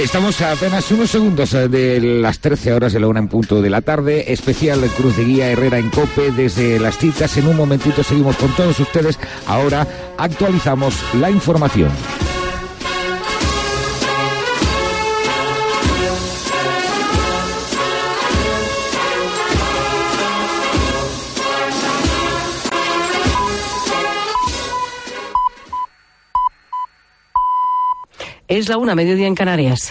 Estamos a apenas unos segundos de las 13 horas de la 1 en punto de la tarde. Especial Cruz de Guía Herrera en COPE desde las citas. En un momentito seguimos con todos ustedes. Ahora actualizamos la información. Es la 1, mediodía en Canarias.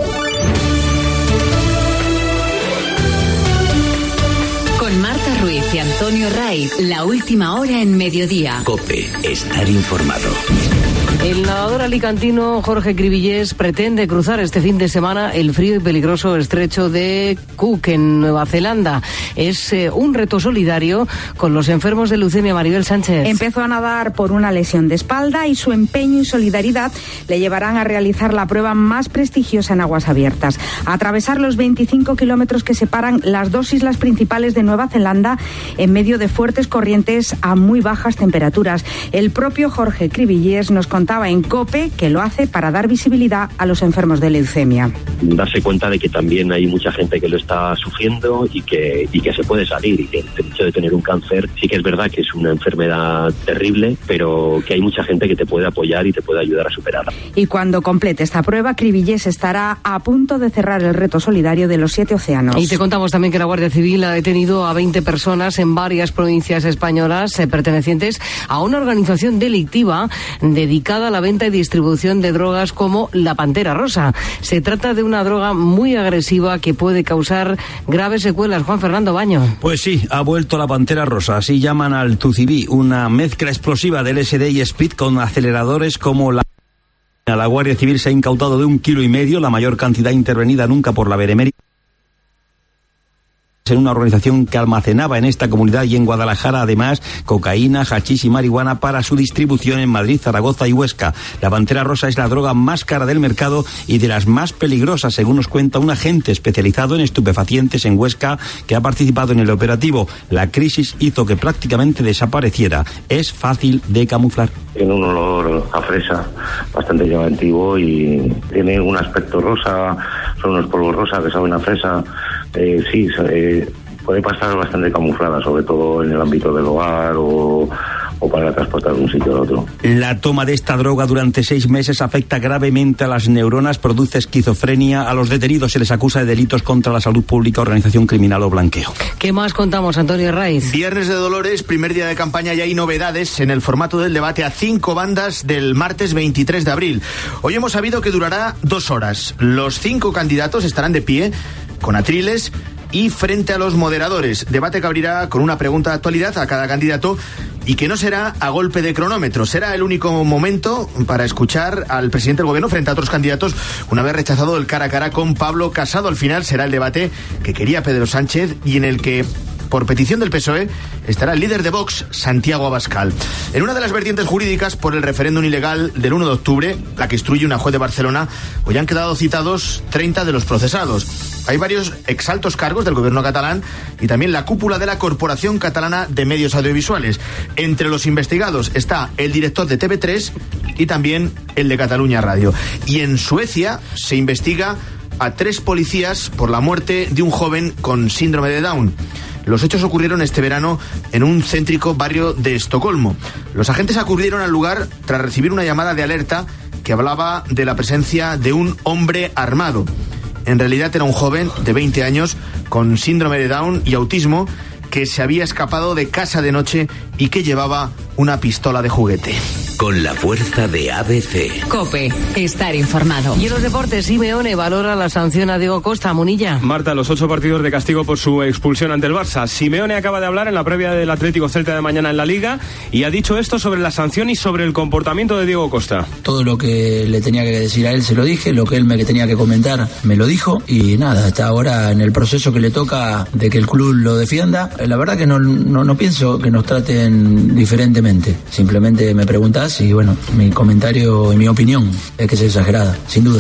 Con Marta Ruiz y Antonio Raiz, la última hora en mediodía. COPE, estar informado. El nadador alicantino Jorge Cribillés pretende cruzar este fin de semana el frío y peligroso estrecho de Cook en Nueva Zelanda. Es un reto solidario con los enfermos de leucemia. Maribel Sánchez. Empezó a nadar por una lesión de espalda y su empeño y solidaridad le llevarán a realizar la prueba más prestigiosa en aguas abiertas. Atravesar los 25 kilómetros que separan las dos islas principales de Nueva Zelanda en medio de fuertes corrientes a muy bajas temperaturas. El propio Jorge Cribillés nos contaba en COPE que lo hace para dar visibilidad a los enfermos de leucemia. Darse cuenta de que también hay mucha gente que lo está sufriendo y que se puede salir, y que el hecho de tener un cáncer sí que es verdad que es una enfermedad terrible, pero que hay mucha gente que te puede apoyar y te puede ayudar a superarla. Y cuando complete esta prueba, Cribillés estará a punto de cerrar el reto solidario de los 7 océanos. Y te contamos también que la Guardia Civil ha detenido a 20 personas en varias provincias españolas pertenecientes a una organización delictiva dedicada a la venta y distribución de drogas como la Pantera Rosa. Se trata de una droga muy agresiva que puede causar graves secuelas. Juan Fernando Baño. Pues sí, ha vuelto la Pantera Rosa, así llaman al Tucibí, una mezcla explosiva de LSD y speed con aceleradores como la... A la Guardia Civil se ha incautado de 1,5 kilos, la mayor cantidad intervenida nunca por la Benemérita, en una organización que almacenaba en esta comunidad y en Guadalajara además cocaína, hachís y marihuana para su distribución en Madrid, Zaragoza y Huesca. La Pantera Rosa es la droga más cara del mercado y de las más peligrosas, según nos cuenta un agente especializado en estupefacientes en Huesca que ha participado en el operativo. La crisis hizo que prácticamente desapareciera. Es fácil de camuflar. Tiene un olor a fresa bastante llamativo y tiene un aspecto rosa, son unos polvos rosa que saben a fresa. Puede pasar bastante camuflada, sobre todo en el ámbito del hogar o para transportar de un sitio a otro. La toma de esta droga durante 6 meses afecta gravemente a las neuronas, produce esquizofrenia. A los detenidos se les acusa de delitos contra la salud pública, organización criminal o blanqueo. ¿Qué más contamos, Antonio Raiz? Viernes de Dolores, primer día de campaña, y hay novedades en el formato del debate a 5 bandas del martes 23 de abril. Hoy hemos sabido que durará 2 horas. Los 5 candidatos estarán de pie, con atriles y frente a los moderadores. Debate que abrirá con una pregunta de actualidad a cada candidato y que no será a golpe de cronómetro. Será el único momento para escuchar al presidente del gobierno frente a otros candidatos una vez rechazado el cara a cara con Pablo Casado. Al final será el debate que quería Pedro Sánchez y en el que, por petición del PSOE, estará el líder de Vox, Santiago Abascal. En una de las vertientes jurídicas por el referéndum ilegal del 1 de octubre, la que instruye una juez de Barcelona, hoy han quedado citados 30 de los procesados. Hay varios exaltos cargos del gobierno catalán y también la cúpula de la Corporación Catalana de Medios Audiovisuales. Entre los investigados está el director de TV3 y también el de Cataluña Radio. Y en Suecia se investiga a 3 policías por la muerte de un joven con síndrome de Down. Los hechos ocurrieron este verano en un céntrico barrio de Estocolmo. Los agentes acudieron al lugar tras recibir una llamada de alerta que hablaba de la presencia de un hombre armado. En realidad era un joven de 20 años con síndrome de Down y autismo que se había escapado de casa de noche y que llevaba una pistola de juguete. Con la fuerza de ABC. COPE, estar informado. Y en los deportes, Simeone valora la sanción a Diego Costa. Munilla. Marta, los 8 partidos de castigo por su expulsión ante el Barça. Simeone acaba de hablar en la previa del Atlético Celta de mañana en la Liga y ha dicho esto sobre la sanción y sobre el comportamiento de Diego Costa. Todo lo que le tenía que decir a él se lo dije, lo que él me tenía que comentar me lo dijo y nada, está ahora en el proceso que le toca de que el club lo defienda. La verdad que no pienso que nos traten diferentemente, simplemente me preguntas y bueno, mi comentario y mi opinión es que es exagerada, sin duda.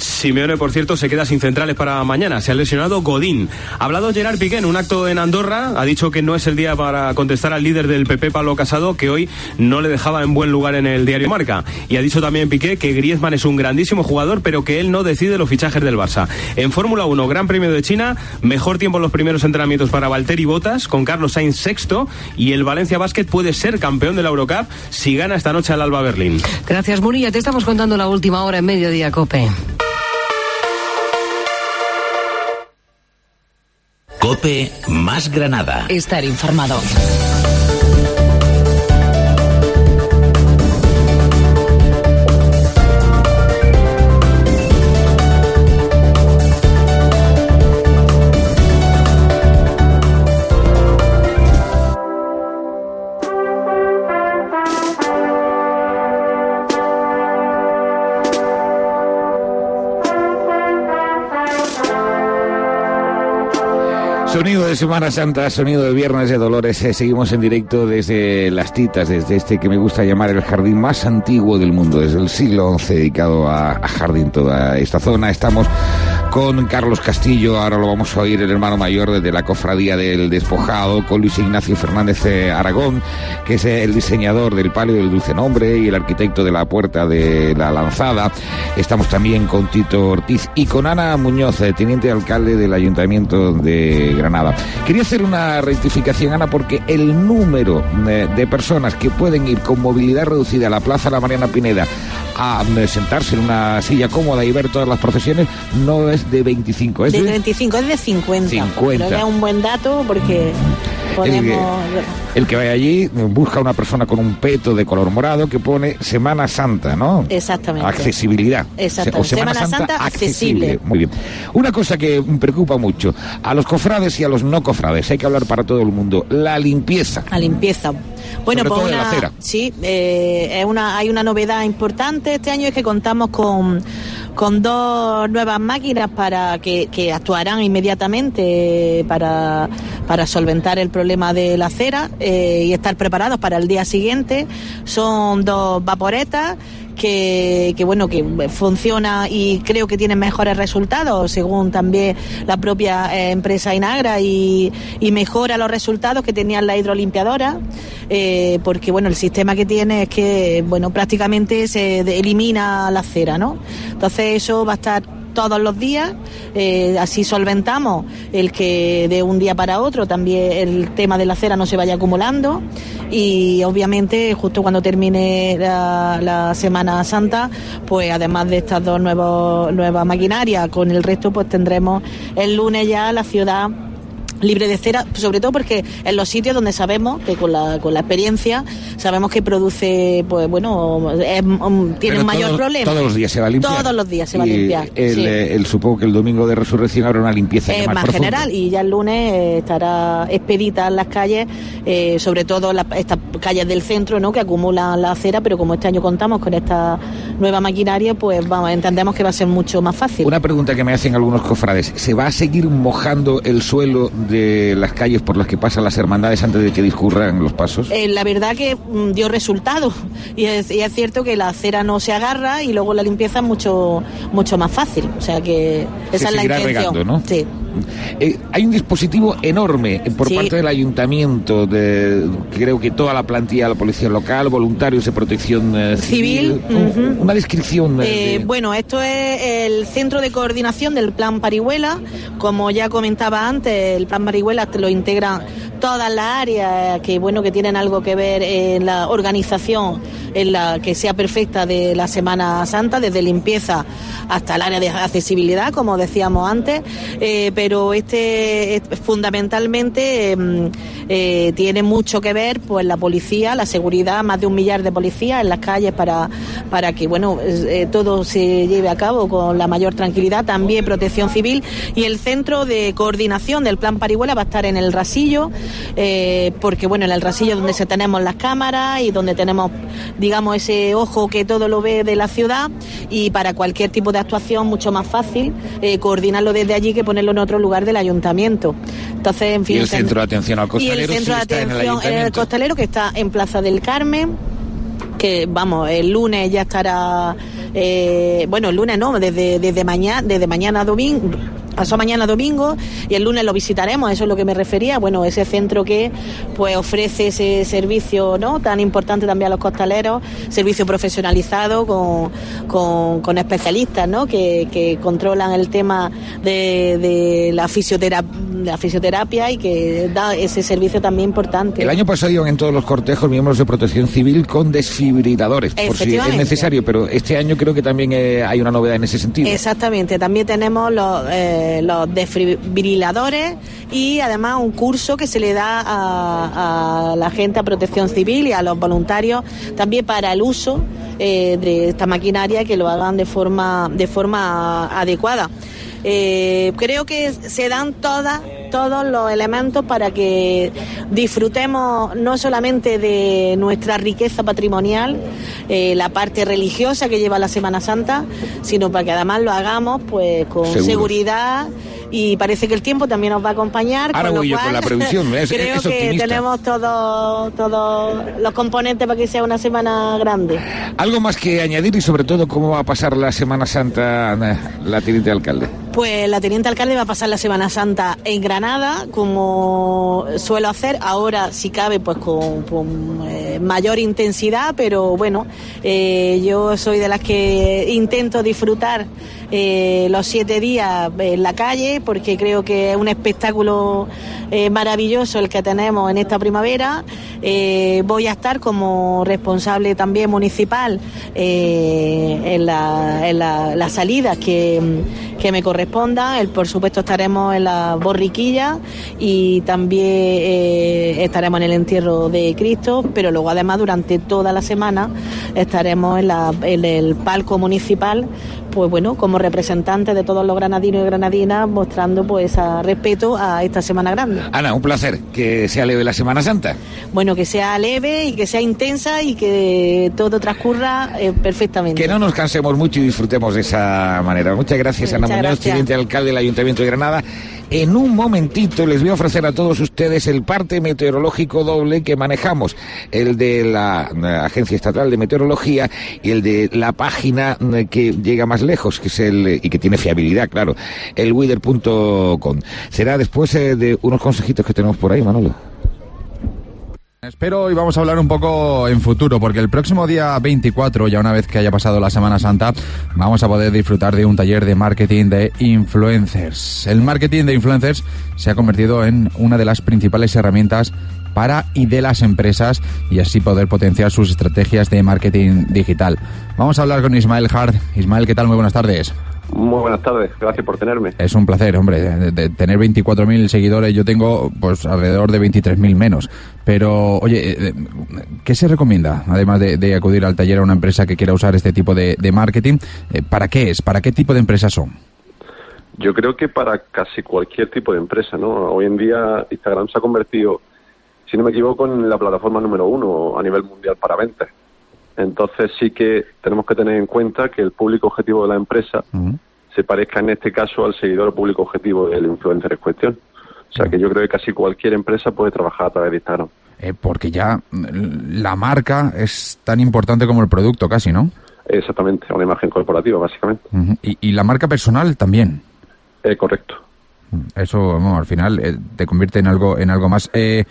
Simeone, por cierto, se queda sin centrales para mañana. Se ha lesionado Godín. Ha hablado Gerard Piqué en un acto en Andorra. Ha dicho que no es el día para contestar al líder del PP, Pablo Casado, que hoy no le dejaba en buen lugar en el diario Marca. Y ha dicho también Piqué que Griezmann es un grandísimo jugador, pero que él no decide los fichajes del Barça. En Fórmula 1, Gran Premio de China, mejor tiempo en los primeros entrenamientos para Valtteri Bottas, con Carlos Sainz sexto, y el Valencia Basket puede ser campeón de la Eurocup si gana esta noche al Alba Berlín. Gracias, Murilla. Te estamos contando la última hora en Mediodía Cope. Cope más Granada. Estar informado. Sonido de Semana Santa, sonido de Viernes de Dolores. Seguimos en directo desde Las Titas, desde este que me gusta llamar el jardín más antiguo del mundo, desde el siglo XI, dedicado a jardín toda esta zona. Estamos con Carlos Castillo, ahora lo vamos a oír, el hermano mayor de la Cofradía del Despojado, con Luis Ignacio Fernández Aragón, que es el diseñador del Palio del Dulce Nombre y el arquitecto de la Puerta de la Lanzada. Estamos también con Tito Ortiz y con Ana Muñoz, teniente alcalde del Ayuntamiento de Granada. Quería hacer una rectificación, Ana, porque el número de personas que pueden ir con movilidad reducida a la Plaza La Mariana Pineda a sentarse en una silla cómoda y ver todas las procesiones no es de 25, es de 25, es de 50. 50. Creo que es un buen dato porque podemos... El que vaya allí busca una persona con un peto de color morado que pone Semana Santa, ¿no? Exactamente. Accesibilidad. Exactamente. O Semana Santa accesible. Muy bien. Una cosa que me preocupa mucho, a los cofrades y a los no cofrades, hay que hablar para todo el mundo, la limpieza. La limpieza. Bueno, pues la acera. Sí, hay una novedad importante este año, es que contamos con dos nuevas máquinas para que actuarán inmediatamente para solventar el problema de la acera y estar preparados para el día siguiente. Son dos vaporetas que funciona y creo que tienen mejores resultados según también la propia empresa Inagra y mejora los resultados que tenían la hidrolimpiadora porque el sistema que tiene es que prácticamente se elimina la cera, ¿no? Entonces eso va a estar todos los días, así solventamos el que de un día para otro también el tema de la cera no se vaya acumulando y obviamente justo cuando termine la Semana Santa, pues además de estas dos nuevas maquinarias, con el resto pues tendremos el lunes ya la ciudad libre de cera, sobre todo porque en los sitios donde sabemos que con la experiencia sabemos que produce, tiene un mayor problema. Todos los días se va a limpiar. Todos los días se va a limpiar. Supongo que el domingo de Resurrección habrá una limpieza más general y ya el lunes estará expedita en las calles, sobre todo estas calles del centro, ¿no?, que acumulan la cera, pero como este año contamos con esta nueva maquinaria, pues entendemos que va a ser mucho más fácil. Una pregunta que me hacen algunos cofrades: ¿se va a seguir mojando el suelo de las calles por las que pasan las hermandades antes de que discurran los pasos? La verdad que dio resultado y es cierto que la cera no se agarra y luego la limpieza es mucho más fácil, o sea que esa es la intención. Regando, ¿no? Sí. Hay un dispositivo enorme por parte del ayuntamiento, creo que toda la plantilla de la policía local, voluntarios de protección civil. Una descripción. Esto es el centro de coordinación del Plan Parihuela. Como ya comentaba antes, el Plan Parihuela lo integran todas las áreas que tienen algo que ver en la organización, en la que sea perfecta de la Semana Santa, desde limpieza hasta el área de accesibilidad, como decíamos antes, pero fundamentalmente tiene mucho que ver pues la policía, la seguridad, más de 1 millar de policías en las calles para que todo se lleve a cabo con la mayor tranquilidad, también protección civil, y el centro de coordinación del Plan Parihuela va a estar en el Rasillo, porque en el Rasillo donde tenemos las cámaras y donde tenemos, digamos, ese ojo que todo lo ve de la ciudad, y para cualquier tipo de actuación mucho más fácil coordinarlo desde allí que ponerlo en otro lugar del ayuntamiento. Entonces, en fin, y el centro de atención al costalero, y el centro de atención en el costalero, que está en Plaza del Carmen, que el lunes ya estará bueno, el lunes no, desde mañana domingo, pasó mañana domingo, y el lunes lo visitaremos, eso es lo que me refería, bueno, ese centro que pues ofrece ese servicio, ¿no?, tan importante también a los costaleros, servicio profesionalizado con especialistas, ¿no?, que controlan el tema de la fisioterapia y que da ese servicio también importante. El año pasado iban en todos los cortejos miembros de Protección Civil con desfibriladores, por si es necesario, pero este año creo que también hay una novedad en ese sentido. Exactamente, también tenemos los desfibriladores y además un curso que se le da a la gente a Protección Civil y a los voluntarios también para el uso de esta maquinaria, que lo hagan de forma adecuada. Creo que se dan todos los elementos para que disfrutemos no solamente de nuestra riqueza patrimonial, la parte religiosa que lleva la Semana Santa, sino para que además lo hagamos pues con seguridad, y parece que el tiempo también nos va a acompañar. Ahora voy yo con la previsión. Creo que tenemos todos los componentes para que sea una semana grande. ¿Algo más que añadir y sobre todo cómo va a pasar la Semana Santa la teniente alcalde? Pues la teniente alcalde va a pasar la Semana Santa en Granada, como suelo hacer, ahora si cabe pues con mayor intensidad, pero bueno, yo soy de las que intento disfrutar los 7 días en la calle, porque creo que es un espectáculo maravilloso el que tenemos en esta primavera. Voy a estar como responsable también municipal en las salidas que me correspondan. Por supuesto estaremos en la borriquilla y también estaremos en el entierro de Cristo, pero luego además durante toda la semana estaremos en el palco municipal, pues bueno, como representantes de todos los granadinos y granadinas, mostrando pues respeto a esta Semana Grande. Ana, un placer. Que sea leve la Semana Santa. Bueno, que sea leve y que sea intensa y que todo transcurra perfectamente. Que no nos cansemos mucho y disfrutemos de esa manera. Muchas gracias, Ana Muñoz, teniente alcalde del Ayuntamiento de Granada. En un momentito les voy a ofrecer a todos ustedes el parte meteorológico doble que manejamos, el de la Agencia Estatal de Meteorología y el de la página que llega más lejos, que es y que tiene fiabilidad, claro, el weather.com. Será después de unos consejitos que tenemos por ahí, Manolo. Espero, y vamos a hablar un poco en futuro, porque el próximo día 24, ya una vez que haya pasado la Semana Santa, vamos a poder disfrutar de un taller de marketing de influencers. El marketing de influencers se ha convertido en una de las principales herramientas para y de las empresas, y así poder potenciar sus estrategias de marketing digital. Vamos a hablar con Ismael Hart. Ismael, ¿qué tal? Muy buenas tardes. Muy buenas tardes, gracias por tenerme. Es un placer, hombre, de tener 24.000 seguidores. Yo tengo pues alrededor de 23.000 menos. Pero, oye, ¿qué se recomienda, además de acudir al taller a una empresa que quiera usar este tipo de marketing? ¿Para qué es? ¿Para qué tipo de empresas son? Yo creo que para casi cualquier tipo de empresa, ¿no? Hoy en día Instagram se ha convertido, si no me equivoco, en la plataforma número 1 a nivel mundial para ventas. Entonces sí que tenemos que tener en cuenta que el público objetivo de la empresa se parezca en este caso al seguidor público objetivo del influencer en cuestión. O sea que yo creo que casi cualquier empresa puede trabajar a través de Instagram. Porque ya la marca es tan importante como el producto casi, ¿no? Exactamente, una imagen corporativa básicamente. ¿Y la marca personal también? Correcto. Eso, bueno, al final te convierte en algo más. ¿Qué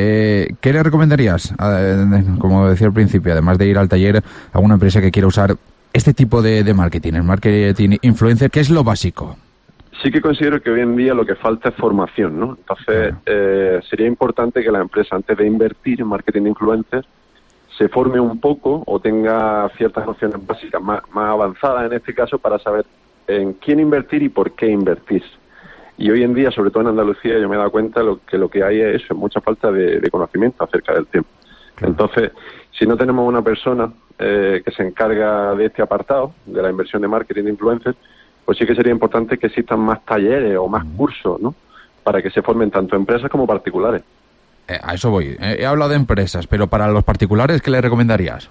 le recomendarías, como decía al principio, además de ir al taller, a una empresa que quiera usar este tipo de marketing, el marketing influencer? ¿Qué es lo básico? Sí que considero que hoy en día lo que falta es formación, ¿no? Entonces, sería importante que la empresa, antes de invertir en marketing de influencer, se forme un poco o tenga ciertas nociones básicas más avanzadas en este caso para saber en quién invertir y por qué invertir. Y hoy en día, sobre todo en Andalucía, yo me he dado cuenta lo que hay es mucha falta de conocimiento acerca del tema. Entonces, si no tenemos una persona que se encarga de este apartado, de la inversión de marketing de influencers, pues sí que sería importante que existan más talleres o más cursos, ¿no? Para que se formen tanto empresas como particulares. A eso voy. He hablado de empresas, pero para los particulares, ¿qué le recomendarías?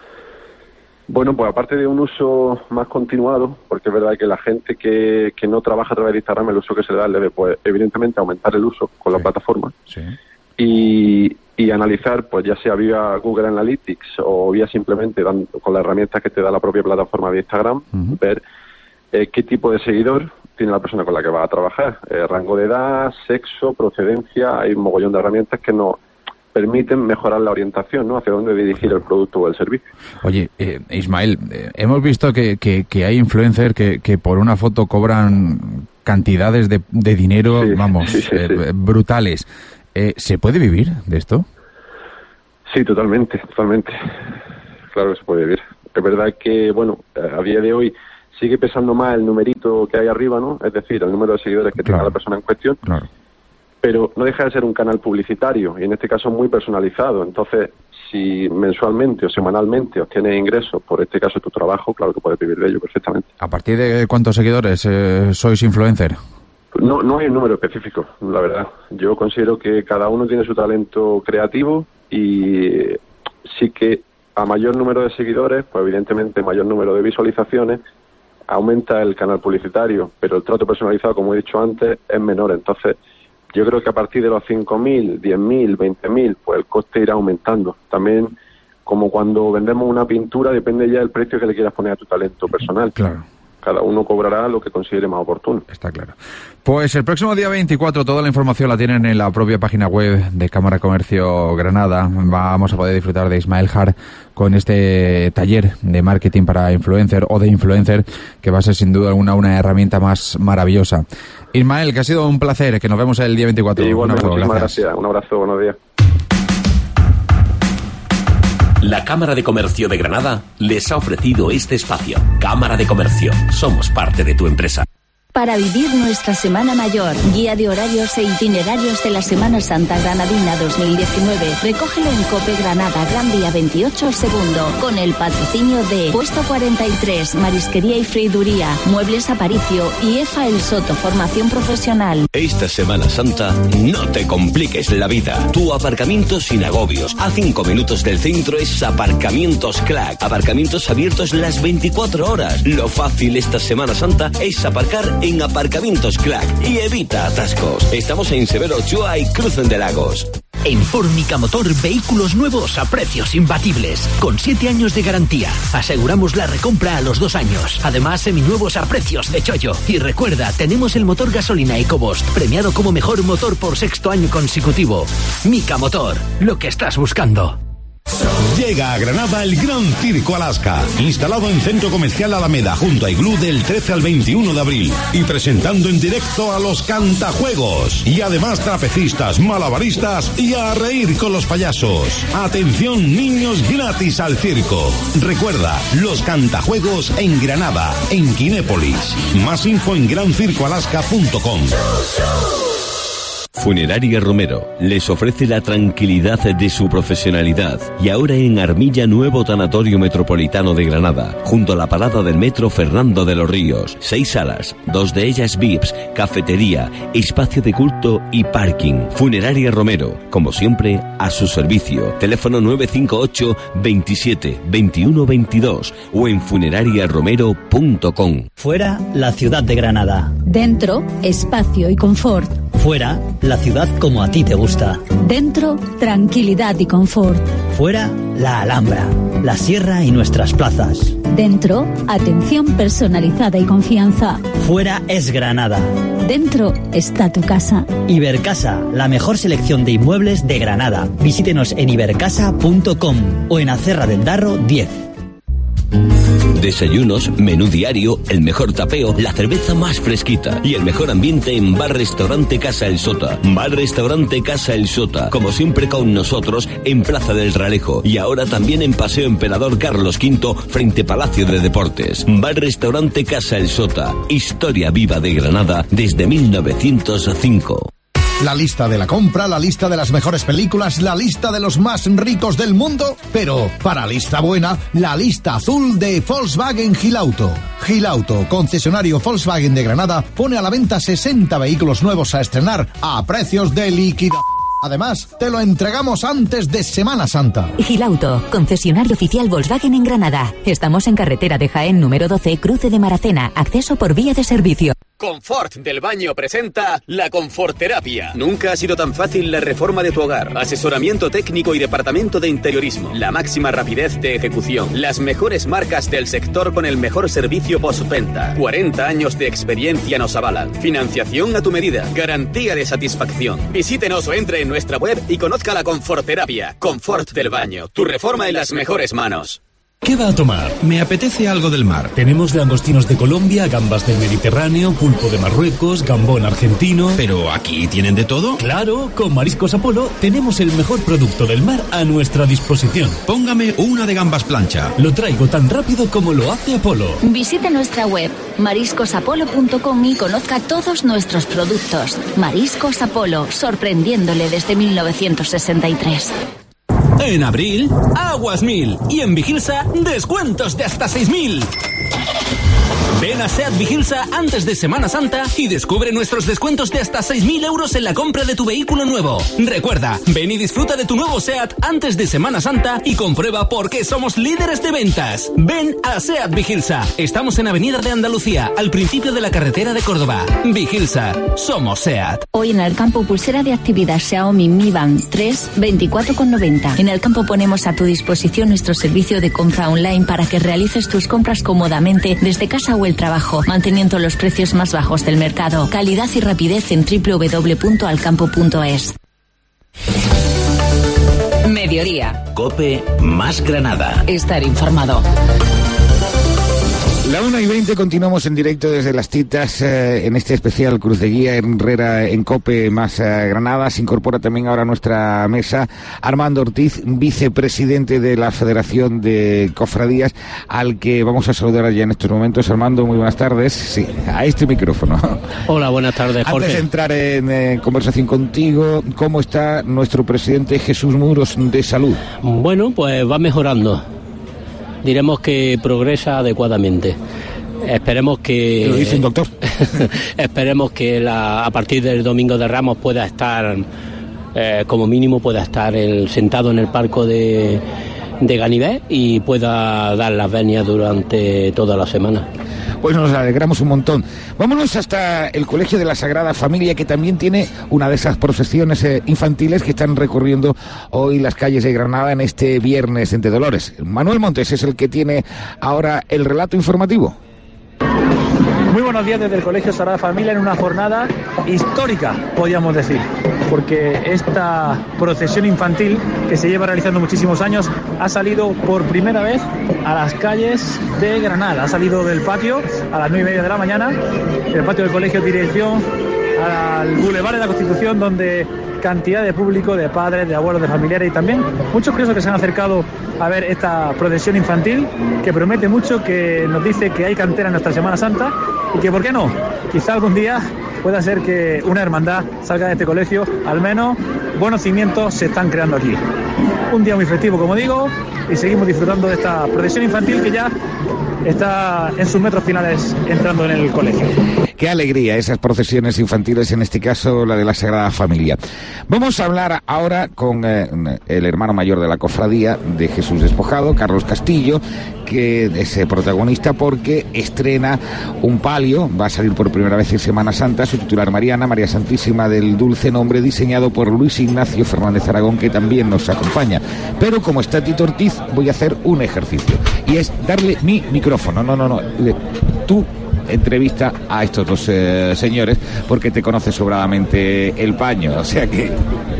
Bueno, pues aparte de un uso más continuado, porque es verdad que la gente que no trabaja a través de Instagram, el uso que se le da debe, pues, evidentemente aumentar el uso con la plataforma. Sí. y analizar, pues ya sea vía Google Analytics o vía simplemente con las herramientas que te da la propia plataforma de Instagram, ver qué tipo de seguidor tiene la persona con la que va a trabajar, rango de edad, sexo, procedencia. Hay un mogollón de herramientas que nos permiten mejorar la orientación, ¿no?, hacia dónde dirigir el producto o el servicio. Oye, Ismael, hemos visto que hay influencers que por una foto cobran cantidades de dinero, brutales. ¿Se puede vivir de esto? Sí, totalmente. Claro que se puede vivir. Es verdad que, bueno, a día de hoy sigue pesando más el numerito que hay arriba, ¿no? Es decir, el número de seguidores que tenga la persona en cuestión. Claro. Pero no deja de ser un canal publicitario y en este caso muy personalizado. Entonces, si mensualmente o semanalmente obtienes ingresos, por este caso tu trabajo, claro que puedes vivir de ello perfectamente. ¿A partir de cuántos seguidores sois influencer? No hay un número específico, la verdad. Yo considero que cada uno tiene su talento creativo y sí que a mayor número de seguidores, pues evidentemente mayor número de visualizaciones, aumenta el canal publicitario, pero el trato personalizado, como he dicho antes, es menor. Entonces, yo creo que a partir de los 5.000, 10.000, 20.000, pues el coste irá aumentando. También, como cuando vendemos una pintura, depende ya del precio que le quieras poner a tu talento personal. Claro. Cada uno cobrará lo que considere más oportuno. Está claro. Pues el próximo día 24 toda la información la tienen en la propia página web de Cámara de Comercio Granada. Vamos a poder disfrutar de Ismael Har con este taller de marketing para influencer o de influencer, que va a ser sin duda alguna una herramienta más maravillosa. Ismael, que ha sido un placer, que nos vemos el día 24. Igualmente, muchísimas gracias. Un abrazo, buenos días. La Cámara de Comercio de Granada les ha ofrecido este espacio. Cámara de Comercio, somos parte de tu empresa. Para vivir nuestra Semana Mayor, guía de horarios e itinerarios de la Semana Santa Granadina 2019, recógelo en Cope Granada, Gran Vía 28 Segundo, con el patrocinio de Puesto 43, Marisquería y Freiduría, Muebles Aparicio y EFA El Soto, Formación Profesional. Esta Semana Santa no te compliques la vida. Tu aparcamiento sin agobios. A 5 minutos del centro es Aparcamientos Clac. Aparcamientos abiertos las 24 horas. Lo fácil esta Semana Santa es aparcar en Aparcamientos Clac y evita atascos. Estamos en Severo Ochoa y Crucen de Lagos. En Formica Motor, vehículos nuevos a precios imbatibles, con 7 años de garantía. Aseguramos la recompra a los 2 años. Además, seminuevos a precios de chollo. Y recuerda, tenemos el motor gasolina EcoBoost, premiado como mejor motor por 6º año consecutivo. Mica Motor, lo que estás buscando. Llega a Granada el Gran Circo Alaska, instalado en Centro Comercial Alameda junto a Iglú del 13 al 21 de abril y presentando en directo a los cantajuegos y además trapecistas, malabaristas y a reír con los payasos. Atención, niños, gratis al circo. Recuerda, los cantajuegos en Granada, en Kinépolis. Más info en grancircoalaska.com. Funeraria Romero les ofrece la tranquilidad de su profesionalidad y ahora en Armilla, nuevo tanatorio metropolitano de Granada, junto a la parada del metro Fernando de los Ríos. 6 salas, 2 de ellas VIPs, cafetería, espacio de culto y parking. Funeraria Romero, como siempre, a su servicio. Teléfono 958 27 21 22 o en funerariaromero.com. Fuera, la ciudad de Granada. Dentro, espacio y confort. Fuera, la ciudad como a ti te gusta. Dentro, tranquilidad y confort. Fuera, la Alhambra, la Sierra y nuestras plazas. Dentro, atención personalizada y confianza. Fuera es Granada. Dentro está tu casa. Ibercasa, la mejor selección de inmuebles de Granada. Visítenos en ibercasa.com o en Acerra del Darro 10. Desayunos, menú diario, el mejor tapeo, la cerveza más fresquita y el mejor ambiente en Bar Restaurante Casa El Sota. Bar Restaurante Casa El Sota, como siempre con nosotros en Plaza del Ralejo y ahora también en Paseo Emperador Carlos V frente Palacio de Deportes. Bar Restaurante Casa El Sota, historia viva de Granada desde 1905. La lista de la compra, la lista de las mejores películas, la lista de los más ricos del mundo, pero para lista buena, la lista azul de Volkswagen Gilauto. Gilauto, concesionario Volkswagen de Granada, pone a la venta 60 vehículos nuevos a estrenar a precios de liquidación. Además, te lo entregamos antes de Semana Santa. Gilauto, concesionario oficial Volkswagen en Granada. Estamos en carretera de Jaén número 12, cruce de Maracena, acceso por vía de servicio. Confort del Baño presenta la Conforterapia. Nunca ha sido tan fácil la reforma de tu hogar. Asesoramiento técnico y departamento de interiorismo. La máxima rapidez de ejecución. Las mejores marcas del sector con el mejor servicio postventa. 40 años de experiencia nos avalan. Financiación a tu medida. Garantía de satisfacción. Visítenos o entre en nuestra web y conozca la Conforterapia. Confort del Baño. Tu reforma en las mejores manos. ¿Qué va a tomar? Me apetece algo del mar. Tenemos langostinos de Colombia, gambas del Mediterráneo, pulpo de Marruecos, gambón argentino... ¿Pero aquí tienen de todo? Claro, con Mariscos Apolo tenemos el mejor producto del mar a nuestra disposición. Póngame una de gambas plancha. Lo traigo tan rápido como lo hace Apolo. Visite nuestra web mariscosapolo.com y conozca todos nuestros productos. Mariscos Apolo, sorprendiéndole desde 1963. En abril, Aguas 1000 y en Vigilsa, descuentos de hasta 6.000. Ven a SEAT Vigilsa antes de Semana Santa y descubre nuestros descuentos de hasta 6.000 euros en la compra de tu vehículo nuevo. Recuerda, ven y disfruta de tu nuevo SEAT antes de Semana Santa y comprueba por qué somos líderes de ventas. Ven a SEAT Vigilsa. Estamos en Avenida de Andalucía, al principio de la carretera de Córdoba. Vigilsa, somos SEAT. Hoy en el campo pulsera de actividad Xiaomi Mi Band 3, 24,90. En el campo ponemos a tu disposición nuestro servicio de compra online para que realices tus compras cómodamente desde casa o el trabajo, manteniendo los precios más bajos del mercado. Calidad y rapidez en www.alcampo.es. Mediodía. COPE más Granada. Estar informado. La 1:20, continuamos en directo desde Las Titas, en este especial Cruz de Guía Herrera en COPE más Granada. Se incorpora también ahora a nuestra mesa Armando Ortiz, vicepresidente de la Federación de Cofradías, al que vamos a saludar ya en estos momentos. Armando, muy buenas tardes. Sí, a este micrófono. Hola, buenas tardes, Jorge. Antes de entrar en conversación contigo, ¿cómo está nuestro presidente Jesús Muros de salud? Bueno, pues va mejorando. Diremos que progresa adecuadamente. Esperemos que... ¿Lo dice un doctor? Esperemos que a partir del Domingo de Ramos pueda estar, como mínimo, pueda estar sentado en el palco de Ganivet y pueda dar las venias durante toda la semana. Pues nos alegramos un montón. Vámonos hasta el Colegio de la Sagrada Familia, que también tiene una de esas procesiones infantiles que están recorriendo hoy las calles de Granada en este viernes de Dolores. Manuel Montes es el que tiene ahora el relato informativo. Muy buenos días desde el Colegio Sagrada Familia en una jornada histórica, podríamos decir, porque esta procesión infantil que se lleva realizando muchísimos años ha salido por primera vez a las calles de Granada. Ha salido del patio a las 9:30 de la mañana, del patio del colegio, dirección al Boulevard de la Constitución, donde cantidad de público, de padres, de abuelos, de familiares y también muchos curiosos que se han acercado a ver esta procesión infantil, que promete mucho, que nos dice que hay cantera en nuestra Semana Santa y que, ¿por qué no?, quizá algún día pueda ser que una hermandad salga de este colegio. Al menos buenos cimientos se están creando aquí. Un día muy festivo, como digo, y seguimos disfrutando de esta procesión infantil que ya está en sus metros finales entrando en el colegio. Qué alegría esas procesiones infantiles, en este caso la de la Sagrada Familia. Vamos a hablar ahora con el hermano mayor de la cofradía de Jesús Despojado, Carlos Castillo, que es protagonista porque estrena un palio, va a salir por primera vez en Semana Santa, su titular Mariana, María Santísima del Dulce Nombre, diseñado por Luis Ignacio Fernández Aragón, que también nos acompaña. Pero como está Tito Ortiz, voy a hacer un ejercicio, y es darle mi micrófono. No, tú entrevista a estos dos señores, porque te conoce sobradamente el paño, o sea que...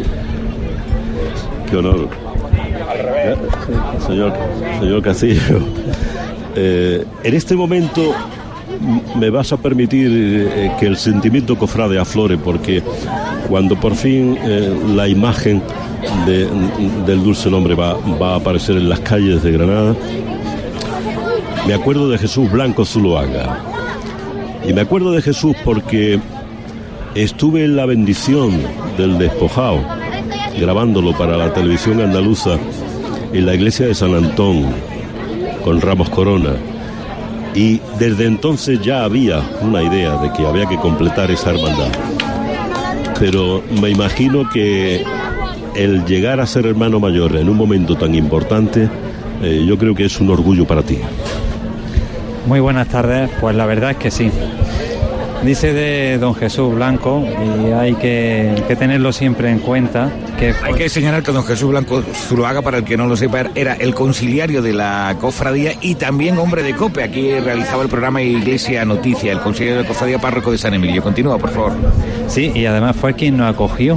Qué honor. Al revés. Señor Castillo, en este momento me vas a permitir que el sentimiento cofrade aflore, porque cuando por fin la imagen del Dulce Nombre va a aparecer en las calles de Granada, me acuerdo de Jesús Blanco Zuloaga. Y me acuerdo de Jesús porque estuve en la bendición del despojado, grabándolo para la televisión andaluza en la iglesia de San Antón, con Ramos Corona. Y desde entonces ya había una idea de que había que completar esa hermandad. Pero me imagino que el llegar a ser hermano mayor en un momento tan importante, yo creo que es un orgullo para ti. Muy buenas tardes, pues la verdad es que sí. Dice de don Jesús Blanco, y hay que tenerlo siempre en cuenta. Hay que señalar que don Jesús Blanco Zuloaga, para el que no lo sepa, era el conciliario de la cofradía y también hombre de COPE. Aquí realizaba el programa Iglesia Noticia, el conciliario de la cofradía párroco de San Emilio. Continúa, por favor. Sí, y además fue quien nos acogió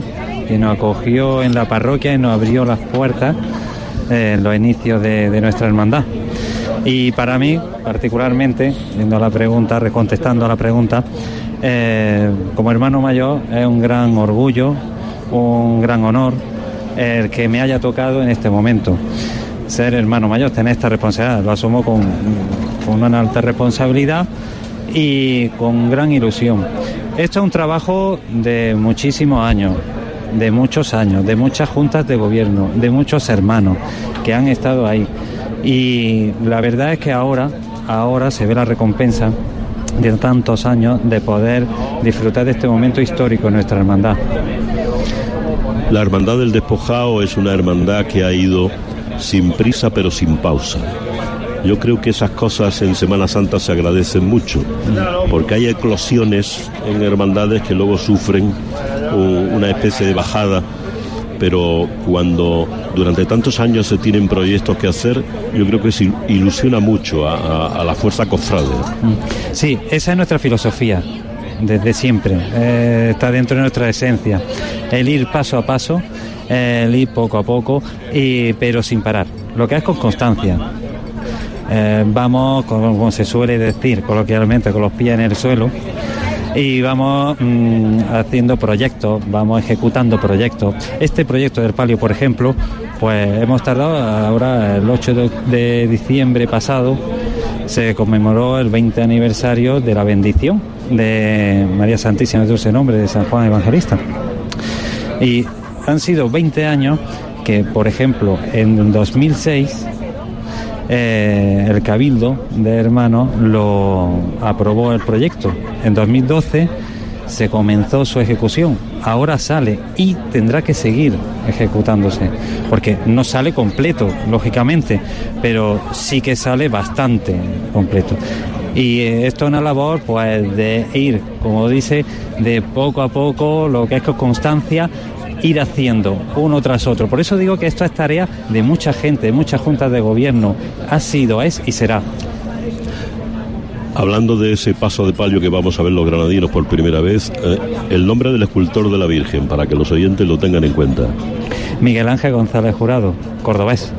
en la parroquia y nos abrió las puertas en los inicios de nuestra hermandad. Y para mí, particularmente, contestando a la pregunta, como hermano mayor, es un gran orgullo, un gran honor el que me haya tocado en este momento ser hermano mayor, tener esta responsabilidad. Lo asumo con una alta responsabilidad y con gran ilusión. Esto es un trabajo de muchísimos años, de muchos años, de muchas juntas de gobierno, de muchos hermanos que han estado ahí. Y la verdad es que ahora se ve la recompensa de tantos años de poder disfrutar de este momento histórico en nuestra hermandad. La Hermandad del Despojado es una hermandad que ha ido sin prisa pero sin pausa. Yo creo que esas cosas en Semana Santa se agradecen mucho, porque hay eclosiones en hermandades que luego sufren una especie de bajada, pero cuando durante tantos años se tienen proyectos que hacer, yo creo que se ilusiona mucho a la fuerza cofrade. Sí, esa es nuestra filosofía desde siempre, está dentro de nuestra esencia, el ir paso a paso, el ir poco a poco, pero sin parar, lo que es con constancia. Vamos, como se suele decir coloquialmente, con los pies en el suelo, y vamos haciendo proyectos, vamos ejecutando proyectos. Este proyecto del palio, por ejemplo, pues hemos tardado, ahora el 8 de diciembre pasado se conmemoró el 20 aniversario de la bendición de María Santísima de Dulce Nombre de San Juan Evangelista. Y han sido 20 años que, por ejemplo, en 2006 el Cabildo de Hermanos lo aprobó el proyecto. En 2012 se comenzó su ejecución. Ahora sale y tendrá que seguir ejecutándose, porque no sale completo, lógicamente, pero sí que sale bastante completo. Y esto es una labor, pues, de ir, como dice, de poco a poco, lo que es con constancia, ir haciendo uno tras otro. Por eso digo que esto es tarea de mucha gente, de muchas juntas de gobierno. Ha sido, es y será. Hablando de ese paso de palio que vamos a ver los granadinos por primera vez, el nombre del escultor de la Virgen, para que los oyentes lo tengan en cuenta. Miguel Ángel González Jurado, cordobés.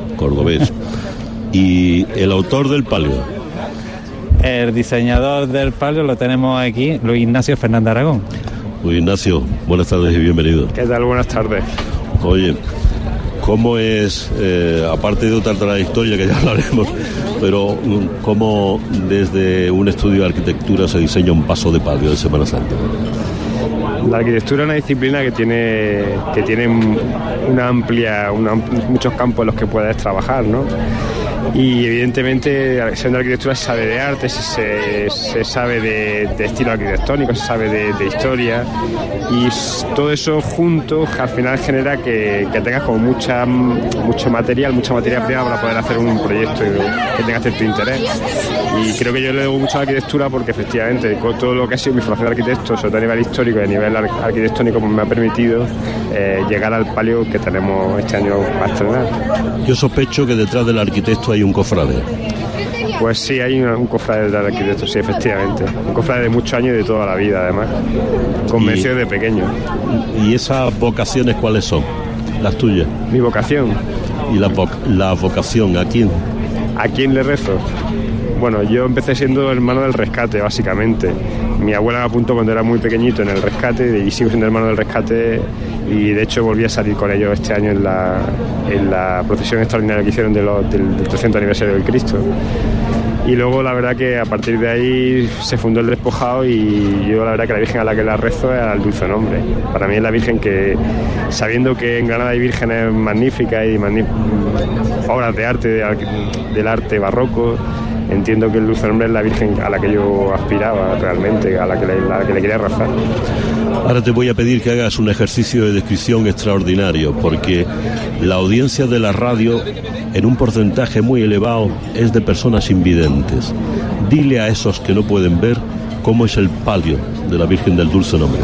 ¿Y el autor del palio? El diseñador del palio lo tenemos aquí, Luis Ignacio Fernández Aragón. Luis Ignacio, buenas tardes y bienvenido. ¿Qué tal? Buenas tardes. Oye, ¿cómo es, aparte de otra trayectoria que ya hablaremos, pero cómo desde un estudio de arquitectura se diseña un paso de palio de Semana Santa? La arquitectura es una disciplina que tiene muchos campos en los que puedes trabajar, ¿no? Y evidentemente, siendo arquitectura, se sabe de arte, se sabe de estilo arquitectónico, se sabe de historia, y todo eso junto al final genera que tengas como mucho materia prima para poder hacer un proyecto que tenga cierto interés. Y creo que yo le debo mucho a la arquitectura porque efectivamente con todo lo que ha sido mi formación de arquitecto, sobre todo a nivel histórico y a nivel arquitectónico, pues me ha permitido llegar al palio que tenemos este año a estrenar. Yo sospecho que detrás del arquitecto hay un cofrade. Pues sí, hay un cofrade detrás del arquitecto, sí, efectivamente. Un cofrade de muchos años y de toda la vida, además. Convencido de pequeño. ¿Y esas vocaciones cuáles son? Las tuyas. Mi vocación. ¿Y la vocación a quién? ¿A quién le rezo? Bueno, yo empecé siendo hermano del rescate, básicamente. Mi abuela me apuntó cuando era muy pequeñito en el rescate y sigo siendo hermano del rescate, y de hecho volví a salir con ellos este año en la procesión extraordinaria que hicieron del 300 aniversario del Cristo. Y luego la verdad que a partir de ahí se fundó el Despojado, y yo la verdad que la Virgen a la que la rezo es al Dulce Nombre. Para mí es la Virgen que, sabiendo que en Granada hay vírgenes magníficas y obras de arte, del arte barroco, entiendo que el Dulce Nombre es la Virgen a la que yo aspiraba realmente, a la que le quería rezar. Ahora te voy a pedir que hagas un ejercicio de descripción extraordinario, porque la audiencia de la radio, en un porcentaje muy elevado, es de personas invidentes. Dile a esos que no pueden ver cómo es el palio de la Virgen del Dulce Nombre?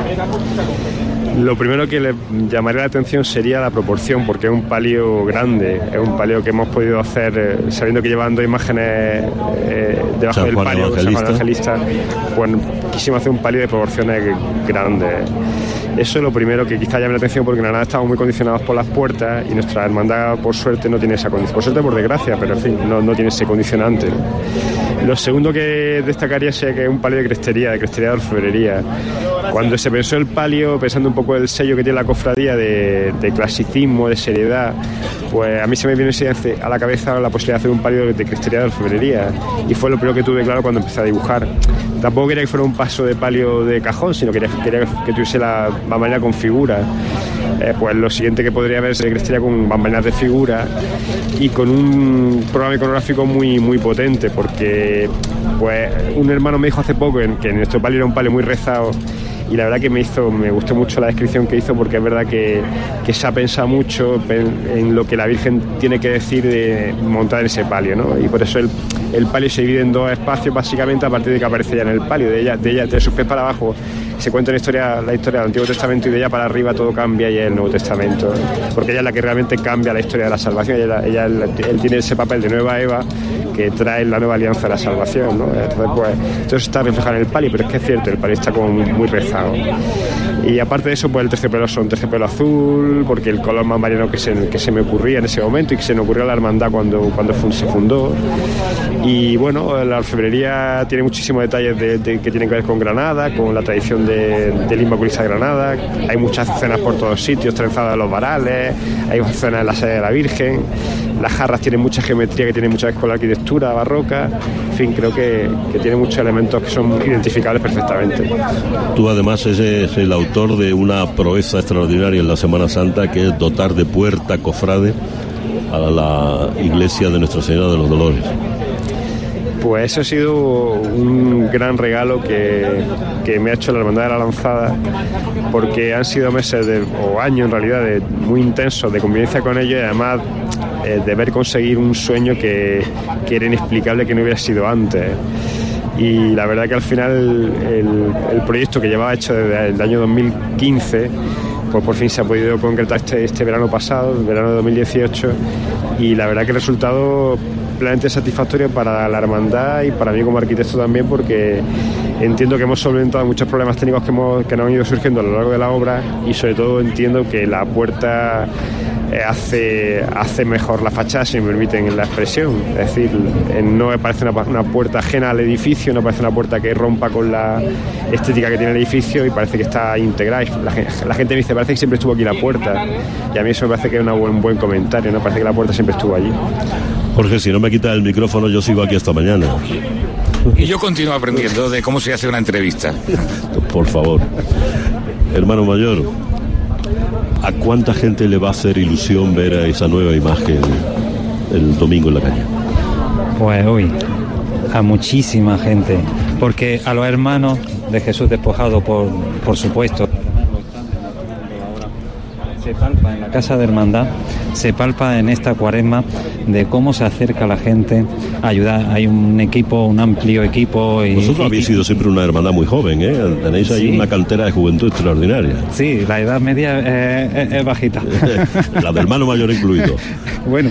Lo primero que le llamaría la atención sería la proporción, porque es un palio grande, es un palio que hemos podido hacer sabiendo que llevan dos imágenes debajo del palio, San Juan Evangelista, pues quisimos hacer un palio de proporciones grandes. Eso es lo primero que quizá llame la atención, porque en Granada estamos muy condicionados por las puertas y nuestra hermandad, por suerte, no tiene esa condición. Por suerte, por desgracia, pero en fin, no tiene ese condicionante. Lo segundo que destacaría sería que es un palio de crestería de orfebrería. Cuando se pensó el palio, pensando un poco el sello que tiene la cofradía de clasicismo, de seriedad, pues a mí se me vino a la cabeza la posibilidad de hacer un palio de crestería de orfebrería, y fue lo primero que tuve claro cuando empecé a dibujar. Tampoco quería que fuera un paso de palio de cajón, sino quería que tuviese la bambalina con figura. Pues lo siguiente que podría haber sería crestería con bambalinas de figura y con un programa iconográfico muy, muy potente, porque pues un hermano me dijo hace poco que nuestro palio era un palio muy rezado. Y la verdad que me gustó mucho la descripción que hizo, porque es verdad que se ha pensado mucho en lo que la Virgen tiene que decir de montar en ese palio, ¿no? Y por eso el palio se divide en dos espacios, básicamente, a partir de que aparece ya en el palio. De sus pies para abajo se cuenta la historia del Antiguo Testamento, y de ella para arriba todo cambia y es el Nuevo Testamento, porque ella es la que realmente cambia la historia de la salvación. Él tiene ese papel de nueva Eva que trae la nueva alianza de la salvación, ¿no? Entonces, pues, todo eso está reflejado en el palio, pero es que es cierto, el palio está como muy rezado. Y aparte de eso, pues el terciopelo son terciopelo azul, porque el color más marino que se me ocurría en ese momento y que se me ocurrió a la hermandad cuando se fundó. Y bueno, la orfebrería tiene muchísimos detalles que tienen que ver con Granada, con la tradición del Inmaculista de Granada. Hay muchas escenas por todos sitios, trenzadas en los varales, hay escenas en la sede de la Virgen. Las jarras tienen mucha geometría, que tienen mucha con la arquitectura barroca. En fin, creo que tiene muchos elementos que son identificables perfectamente. Tú además eres el autor de una proeza extraordinaria en la Semana Santa, que es dotar de puerta cofrade a la iglesia de Nuestra Señora de los Dolores. Pues eso ha sido un gran regalo que me ha hecho la Hermandad de la Lanzada, porque han sido meses o años en realidad muy intensos de convivencia con ellos, y además de ver conseguir un sueño que era inexplicable, que no hubiera sido antes. Y la verdad que al final el proyecto que llevaba hecho desde el año 2015, pues por fin se ha podido concretar este verano pasado, el verano de 2018, y la verdad que el resultado plenamente satisfactorio para la hermandad y para mí como arquitecto también, porque entiendo que hemos solventado muchos problemas técnicos que nos han ido surgiendo a lo largo de la obra, y sobre todo entiendo que la puerta hace mejor la fachada, si me permiten la expresión. Es decir, no me parece una puerta ajena al edificio, no parece una puerta que rompa con la estética que tiene el edificio, y parece que está integrada. La gente me dice, parece que siempre estuvo aquí la puerta, y a mí eso me parece que es un buen comentario, ¿no? Parece que la puerta siempre estuvo allí. Jorge, si no me quitas el micrófono, yo sigo aquí hasta mañana. Y yo continúo aprendiendo de cómo se hace una entrevista. Por favor. Hermano mayor, ¿a cuánta gente le va a hacer ilusión ver a esa nueva imagen el domingo en la calle? Pues hoy, a muchísima gente, porque a los hermanos de Jesús despojado, por supuesto, se palpa en la Casa de Hermandad, se palpa en esta Cuaresma de cómo se acerca la gente a ayudar. Hay un amplio equipo. Vosotros habéis sido siempre una hermandad muy joven, ¿eh? Tenéis ahí una cantera de juventud extraordinaria. Sí, la edad media es bajita. La del hermano mayor incluido. Bueno,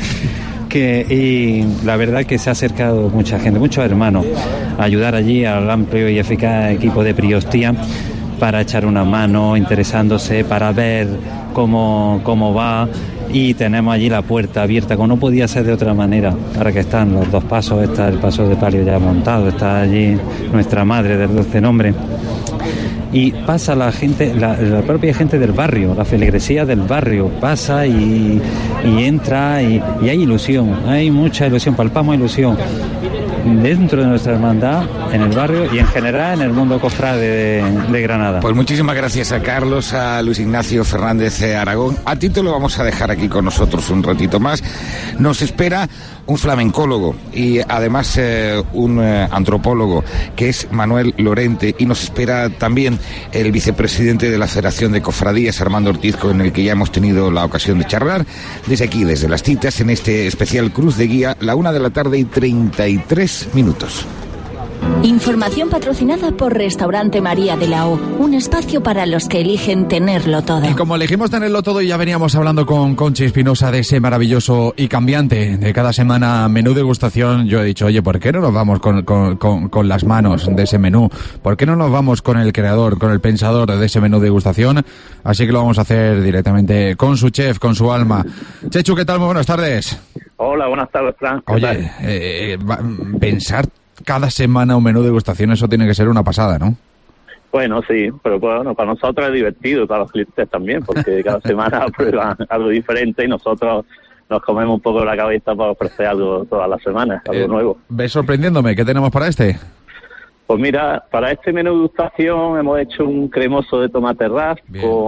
y la verdad que se ha acercado mucha gente, muchos hermanos, a ayudar allí al amplio y eficaz equipo de Priostía, para echar una mano, interesándose, para ver cómo va. Y tenemos allí la puerta abierta, como no podía ser de otra manera. Ahora que están los dos pasos, está el paso de palio ya montado, está allí nuestra Madre del Dulce Nombre. Y pasa la gente, la propia gente del barrio, la feligresía del barrio, pasa y entra y hay ilusión, hay mucha ilusión, palpamos ilusión dentro de nuestra hermandad, en el barrio y en general en el mundo cofrade de Granada. Pues muchísimas gracias a Carlos, a Luis Ignacio Fernández Aragón. A ti te lo vamos a dejar aquí con nosotros un ratito más. Nos espera un flamencólogo y además un antropólogo, que es Manuel Lorente, y nos espera también el vicepresidente de la Federación de Cofradías, Armando Ortiz, con el que ya hemos tenido la ocasión de charlar desde aquí, desde Las Citas, en este especial Cruz de Guía, la 1:33 p.m. Información patrocinada por Restaurante María de la O, un espacio para los que eligen tenerlo todo. Y como elegimos tenerlo todo, y ya veníamos hablando con Conchi Espinosa de ese maravilloso y cambiante de cada semana menú degustación, yo he dicho, oye, ¿por qué no nos vamos con las manos de ese menú? ¿Por qué no nos vamos con el creador, con el pensador de ese menú degustación? Así que lo vamos a hacer directamente con su chef, con su alma. Chechu, ¿qué tal? Muy buenas tardes. Hola, buenas tardes, Fran. Oye, pensar cada semana un menú de degustación, eso tiene que ser una pasada, ¿no? Bueno, sí, pero bueno, para nosotros es divertido, para los clientes también, porque cada semana prueban algo diferente y nosotros nos comemos un poco la cabeza para ofrecer algo todas las semanas, algo nuevo. ¿Ves sorprendiéndome? ¿Qué tenemos para este? Pues mira, para este menú de degustación hemos hecho un cremoso de tomate ras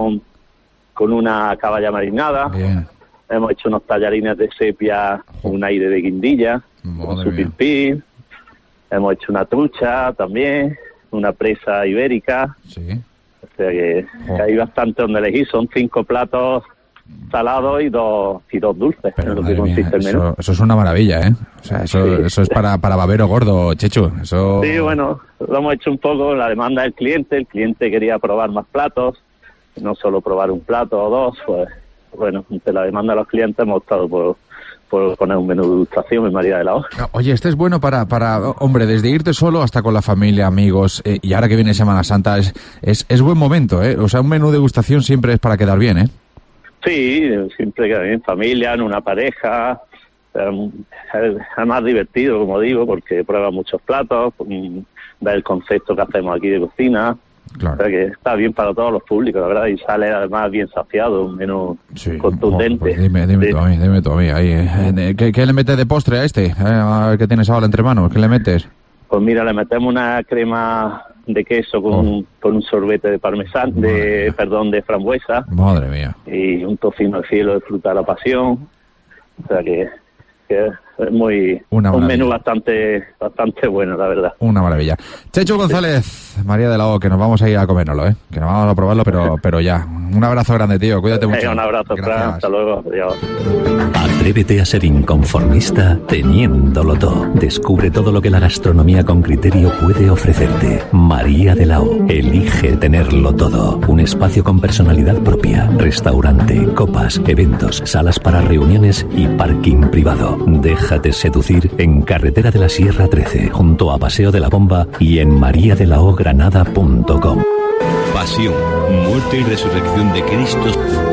con una caballa marinada. Bien. Hemos hecho unos tallarines de sepia con un aire de guindilla, con su pil-pil. Hemos hecho una trucha también, una presa ibérica. Sí. O sea que hay bastante donde elegir. Son 5 platos salados y dos dulces, en lo que consiste el menú. Eso es una maravilla, ¿eh? O sea, eso es para babero gordo, Chechu. Eso... Sí, bueno, lo hemos hecho un poco la demanda del cliente. El cliente quería probar más platos, no solo probar un plato o dos. Pues bueno, ante la demanda de los clientes hemos optado por poner un menú de degustación en María de la O. Oye, este es bueno para hombre, desde irte solo hasta con la familia, amigos, y ahora que viene Semana Santa es buen momento, ¿eh? O sea, un menú de degustación siempre es para quedar bien, ¿eh? Sí, siempre queda bien, familia, en una pareja, es más divertido, como digo, porque prueba muchos platos, ve el concepto que hacemos aquí de cocina. Claro. O sea que está bien para todos los públicos, la verdad, y sale además bien saciado, un menú contundente. Pues dime tú a mí, ahí. ¿Qué le metes de postre a este? ¿Qué tienes ahora entre manos? ¿Qué le metes? Pues mira, le metemos una crema de queso con un sorbete de parmesano, de frambuesa. Madre mía. Y un tocino al cielo de fruta de la pasión. O sea que es un menú bastante bueno, la verdad. Una maravilla. Chechu González, María de la O, que nos vamos a ir a comérnoslo, ¿eh? Que nos vamos a probarlo, pero ya. Un abrazo grande, tío. Cuídate mucho. Un abrazo, Fran. Hasta luego. Adiós. Atrévete a ser inconformista teniéndolo todo. Descubre todo lo que la gastronomía con criterio puede ofrecerte. María de la O. Elige tenerlo todo. Un espacio con personalidad propia. Restaurante, copas, eventos, salas para reuniones y parking privado. Déjate seducir en Carretera de la Sierra 13, junto a Paseo de la Bomba y en mariadelaogranada.com. Pasión, muerte y resurrección de Cristo.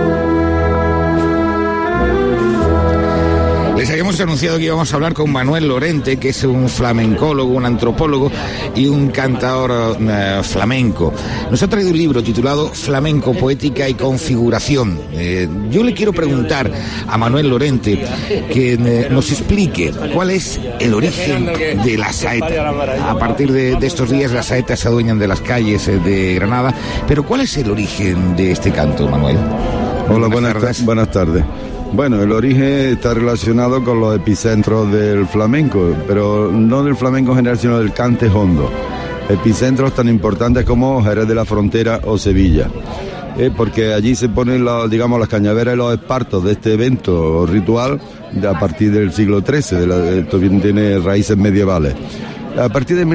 Les habíamos anunciado que íbamos a hablar con Manuel Lorente, que es un flamencólogo, un antropólogo y un cantador flamenco. Nos ha traído un libro titulado Flamenco, Poética y Configuración. Yo le quiero preguntar a Manuel Lorente que nos explique cuál es el origen de la saeta. A partir de estos días las saetas se adueñan de las calles de Granada, pero ¿cuál es el origen de este canto, Manuel? Hola, buenas tardes. Bueno, el origen está relacionado con los epicentros del flamenco, pero no del flamenco en general, sino del cante hondo. Epicentros tan importantes como Jerez de la Frontera o Sevilla. Porque allí se ponen las cañaveras y los espartos de este evento ritual a partir del siglo XIII, esto bien tiene raíces medievales. A partir de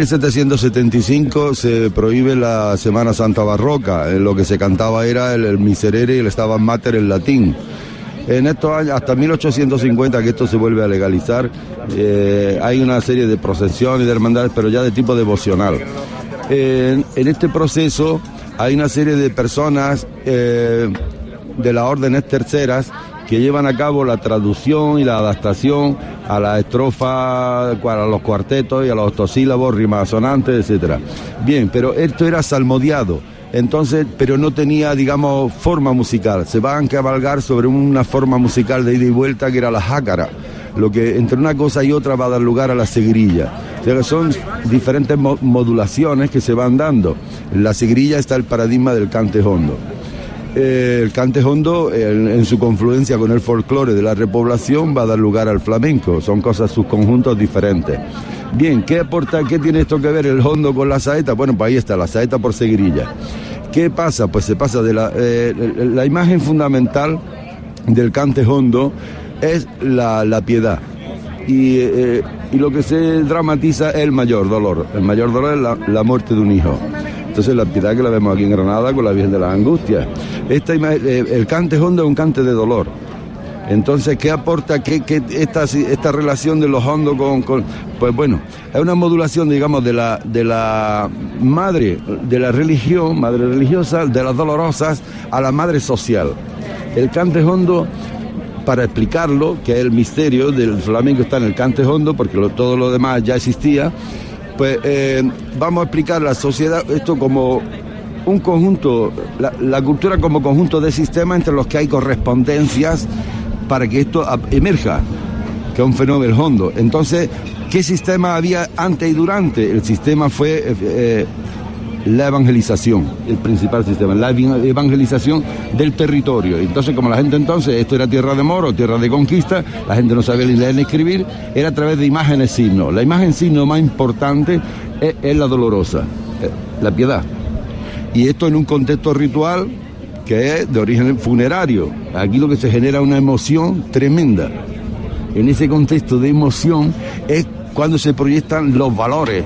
1775 se prohíbe la Semana Santa barroca, lo que se cantaba era el Miserere y el Stabat Mater en latín. En estos años, hasta 1850, que esto se vuelve a legalizar, hay una serie de procesiones y de hermandades, pero ya de tipo devocional. En este proceso hay una serie de personas de las órdenes terceras que llevan a cabo la traducción y la adaptación a las estrofas, a los cuartetos y a los octosílabos, rimas sonantes, etcétera. Bien, pero esto era salmodiado. Entonces, pero no tenía, forma musical. Se van a cabalgar sobre una forma musical de ida y vuelta que era la jácara, lo que entre una cosa y otra va a dar lugar a la seguirilla. O sea, que son diferentes modulaciones que se van dando. En la seguirilla está el paradigma del cante hondo. El cante hondo, en su confluencia con el folclore de la repoblación, va a dar lugar al flamenco. Son cosas, sus conjuntos diferentes. Bien, ¿qué tiene esto que ver el hondo con la saeta? Bueno, pues ahí está, la saeta por seguirilla. ¿Qué pasa? Pues se pasa de la imagen fundamental del cante hondo es la piedad. Y y lo que se dramatiza es el mayor dolor. El mayor dolor es la muerte de un hijo. Entonces la piedad que la vemos aquí en Granada con la Virgen de las Angustias. El cante hondo es un cante de dolor. Entonces, ¿qué aporta esta relación de los hondos con...? Pues bueno, es una modulación, digamos, de la madre, de la religión, madre religiosa, de las dolorosas, a la madre social. El cante hondo, para explicarlo, que es el misterio del flamenco, está en el cante hondo, porque todo lo demás ya existía, pues vamos a explicar la sociedad, esto como un conjunto, la cultura como conjunto de sistemas entre los que hay correspondencias para que esto emerja, que es un fenómeno hondo. Entonces, ¿qué sistema había antes y durante? El sistema fue la evangelización, el principal sistema, la evangelización del territorio. Entonces, como la gente entonces, esto era tierra de moro, tierra de conquista, la gente no sabía ni leer ni escribir, era a través de imágenes signos. La imagen signo más importante es la dolorosa, la piedad. Y esto en un contexto ritual que es de origen funerario. Aquí lo que se genera es una emoción tremenda. En ese contexto de emoción es cuando se proyectan los valores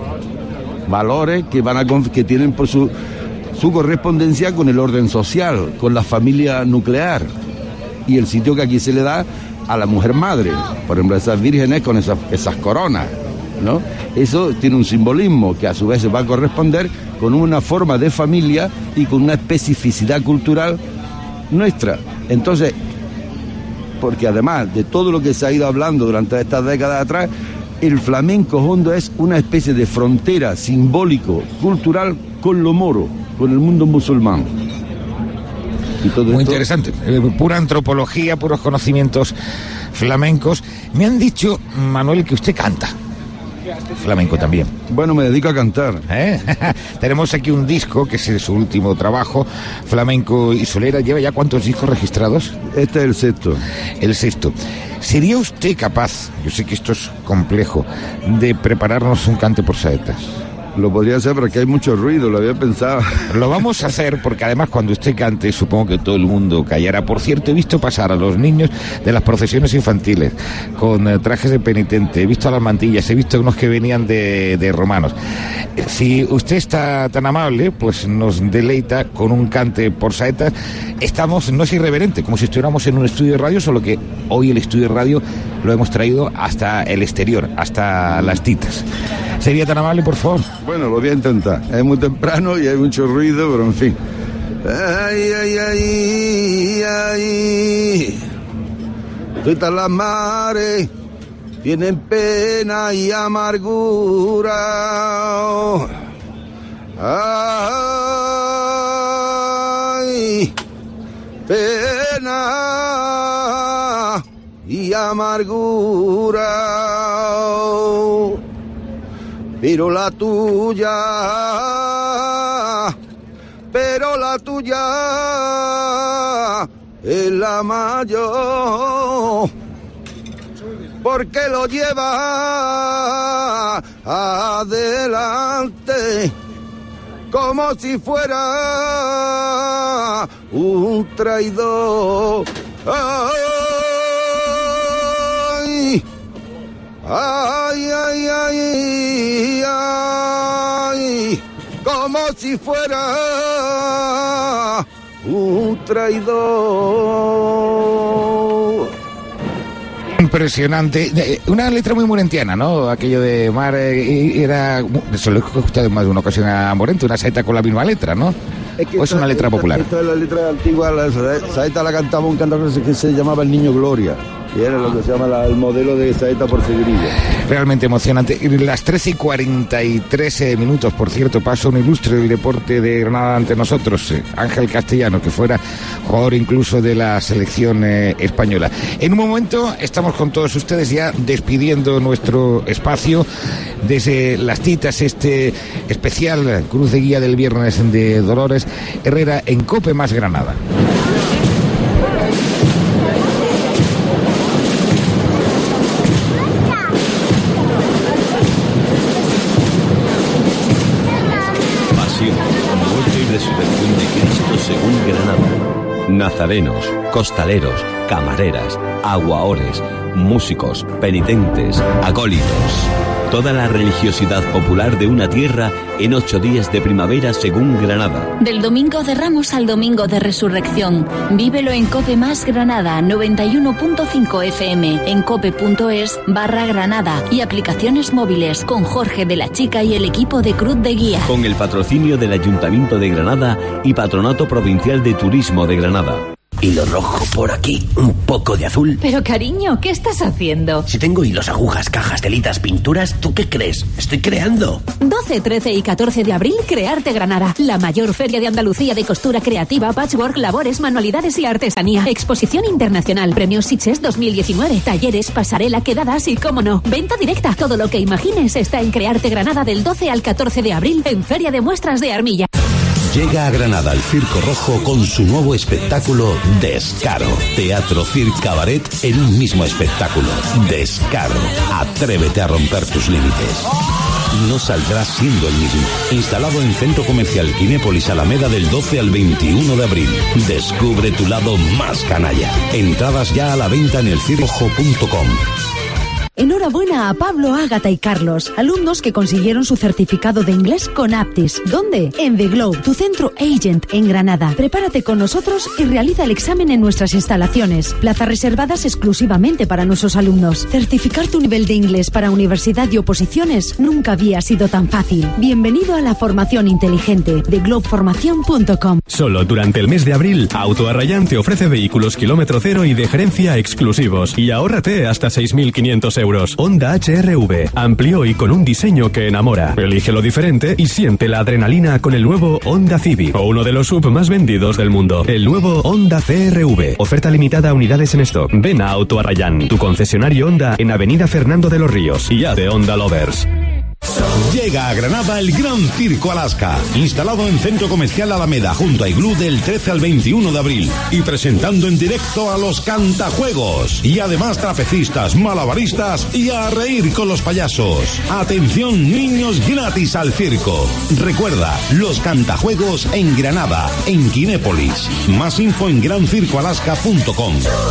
que tienen por su correspondencia con el orden social, con la familia nuclear y el sitio que aquí se le da a la mujer madre. Por ejemplo, esas vírgenes con esas coronas, ¿no? Eso tiene un simbolismo que a su vez se va a corresponder con una forma de familia y con una especificidad cultural nuestra. Entonces, porque además de todo lo que se ha ido hablando durante estas décadas atrás, el flamenco hondo es una especie de frontera simbólico, cultural con lo moro, con el mundo musulmán. Muy interesante, pura antropología, puros conocimientos flamencos. Me han dicho, Manuel, que usted canta flamenco también. Bueno, me dedico a cantar. Tenemos aquí un disco, que es su último trabajo, Flamenco y Solera. ¿Lleva ya cuántos discos registrados? Este es el sexto. El sexto. ¿Sería usted capaz, yo sé que esto es complejo, de prepararnos un cante por saetas? Lo podría hacer, pero que hay mucho ruido, lo había pensado. Lo vamos a hacer porque además cuando usted cante supongo que todo el mundo callará. Por cierto, he visto pasar a los niños de las procesiones infantiles con trajes de penitente, he visto a las mantillas, he visto unos que venían de romanos. Si usted está tan amable, pues nos deleita con un cante por saetas. No es irreverente, como si estuviéramos en un estudio de radio, solo que hoy el estudio de radio lo hemos traído hasta el exterior, hasta las titas. ¿Sería tan amable, por favor? Bueno, lo voy a intentar. Es muy temprano y hay mucho ruido, pero en fin. Ay, ay, ay, ay. Todas las mares tienen pena y amargura. Ay, pena y amargura. Pero la tuya es la mayor, porque lo lleva adelante como si fuera un traidor. Ay, ay, ay, ay, ay, como si fuera un traidor. Impresionante. Una letra muy morentiana, ¿no? Aquello de mar era... Se lo he escuchado en más de una ocasión a Morente, una saeta con la misma letra, ¿no? ¿O es una letra popular? Esta es la letra antigua, la saeta la cantaba un cantador que se llamaba el Niño Gloria. Y era lo que se llama el modelo de saeta por seguirilla. Realmente emocionante. Las 13:43 por cierto, pasa un ilustre del deporte de Granada ante nosotros, Ángel Castellano, que fuera jugador incluso de la selección española. En un momento estamos con todos ustedes ya despidiendo nuestro espacio desde las titas, este especial Cruz de Guía del Viernes de Dolores Herrera en COPE más Granada. Nazarenos, costaleros, camareras, aguaores, músicos, penitentes, acólitos. Toda la religiosidad popular de una tierra en 8 días de primavera según Granada. Del Domingo de Ramos al Domingo de Resurrección. Vívelo en Cope Más Granada, 91.5 FM, en cope.es/Granada y aplicaciones móviles con Jorge de la Chica y el equipo de Cruz de Guía. Con el patrocinio del Ayuntamiento de Granada y Patronato Provincial de Turismo de Granada. Hilo rojo por aquí, un poco de azul. Pero cariño, ¿qué estás haciendo? Si tengo hilos, agujas, cajas, telitas, pinturas, ¿tú qué crees? Estoy creando. 12, 13 y 14 de abril, Crearte Granada. La mayor feria de Andalucía de costura creativa, patchwork, labores, manualidades y artesanía. Exposición internacional, premios Sitges 2019. Talleres, pasarela, quedadas y, cómo no, venta directa. Todo lo que imagines está en Crearte Granada del 12 al 14 de abril en Feria de Muestras de Armilla. Llega a Granada el Circo Rojo con su nuevo espectáculo Descaro. Teatro, circo, cabaret en un mismo espectáculo. Descaro. Atrévete a romper tus límites. No saldrás siendo el mismo. Instalado en Centro Comercial Kinépolis Alameda del 12 al 21 de abril. Descubre tu lado más canalla. Entradas ya a la venta en elcircojo.com. Enhorabuena a Pablo, Ágata y Carlos, alumnos que consiguieron su certificado de inglés con Aptis. ¿Dónde? En The Globe, tu centro Agent en Granada. Prepárate con nosotros y realiza el examen en nuestras instalaciones. Plazas reservadas exclusivamente para nuestros alumnos. Certificar tu nivel de inglés para universidad y oposiciones nunca había sido tan fácil. Bienvenido a la formación inteligente. TheGlobeFormación.com. Solo durante el mes de abril, Auto Arrayán te ofrece vehículos kilómetro cero y de gerencia exclusivos. Y ahórrate hasta 6.500 euros. Honda HR-V, amplio y con un diseño que enamora. Elige lo diferente y siente la adrenalina con el nuevo Honda Civic, o uno de los sub más vendidos del mundo. El nuevo Honda CR-V. Oferta limitada a unidades en stock. Ven a Auto Arrayán, tu concesionario Honda en Avenida Fernando de los Ríos. Y haz de Honda Lovers. Llega a Granada el Gran Circo Alaska, instalado en Centro Comercial Alameda junto a Iglú del 13 al 21 de abril y presentando en directo a los cantajuegos y además trapecistas, malabaristas y a reír con los payasos. Atención niños, gratis al circo. Recuerda, los cantajuegos en Granada, en Kinépolis. Más info en grancircoalaska.com.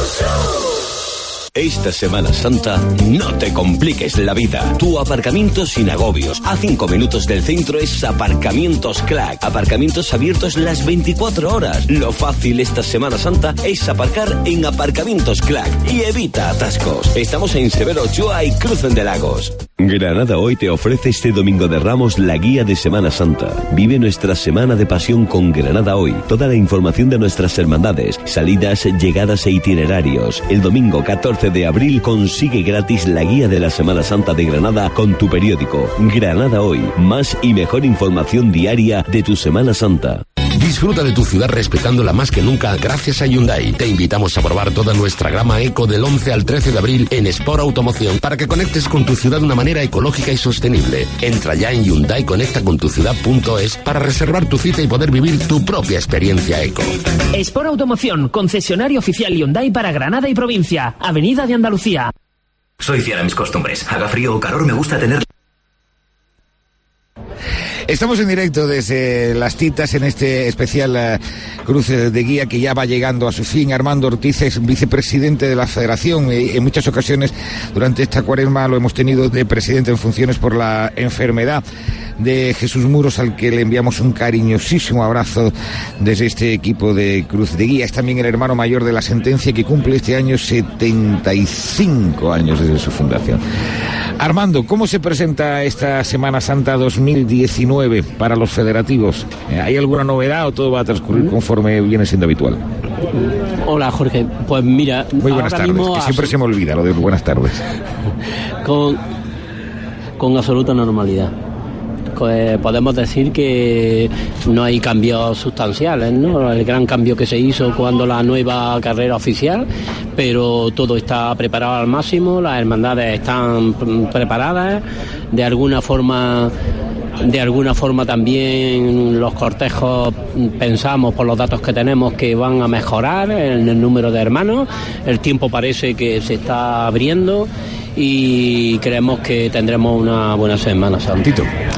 Esta Semana Santa no te compliques la vida. Tu aparcamiento sin agobios. A 5 minutos del centro es Aparcamientos Clac. Aparcamientos abiertos las 24 horas. Lo fácil esta Semana Santa es aparcar en Aparcamientos Clac y evita atascos. Estamos en Severo Ochoa y Cruz de Lagos. Granada Hoy te ofrece este Domingo de Ramos la guía de Semana Santa. Vive nuestra semana de pasión con Granada Hoy. Toda la información de nuestras hermandades, salidas, llegadas e itinerarios. El domingo 14 de abril consigue gratis la guía de la Semana Santa de Granada con tu periódico. Granada Hoy. Más y mejor información diaria de tu Semana Santa. Disfruta de tu ciudad respetándola más que nunca gracias a Hyundai. Te invitamos a probar toda nuestra gama Eco del 11 al 13 de abril en Sport Automoción para que conectes con tu ciudad de una manera ecológica y sostenible. Entra ya en HyundaiConectaConTuCiudad.es para reservar tu cita y poder vivir tu propia experiencia Eco. Sport Automoción, concesionario oficial Hyundai para Granada y provincia. Avenida de Andalucía. Soy fiel a mis costumbres. Haga frío o calor, me gusta tener... Estamos en directo desde Las Titas en este especial Cruz de Guía que ya va llegando a su fin. Armando Ortiz es vicepresidente de la Federación. En muchas ocasiones durante esta cuaresma lo hemos tenido de presidente en funciones por la enfermedad de Jesús Muros, al que le enviamos un cariñosísimo abrazo desde este equipo de Cruz de Guía. Es también el hermano mayor de La Sentencia, que cumple este año 75 años desde su fundación. Armando, ¿cómo se presenta esta Semana Santa 2019 para los federativos? ¿Hay alguna novedad o todo va a transcurrir conforme viene siendo habitual? Hola, Jorge. Pues mira... Muy buenas tardes, que siempre se me olvida lo de buenas tardes. Con absoluta normalidad. Pues podemos decir que no hay cambios sustanciales, ¿no? El gran cambio que se hizo cuando la nueva carrera oficial, pero todo está preparado al máximo, las hermandades están preparadas, de alguna forma también los cortejos pensamos por los datos que tenemos que van a mejorar en el número de hermanos, el tiempo parece que se está abriendo y creemos que tendremos una buena Semana Santa.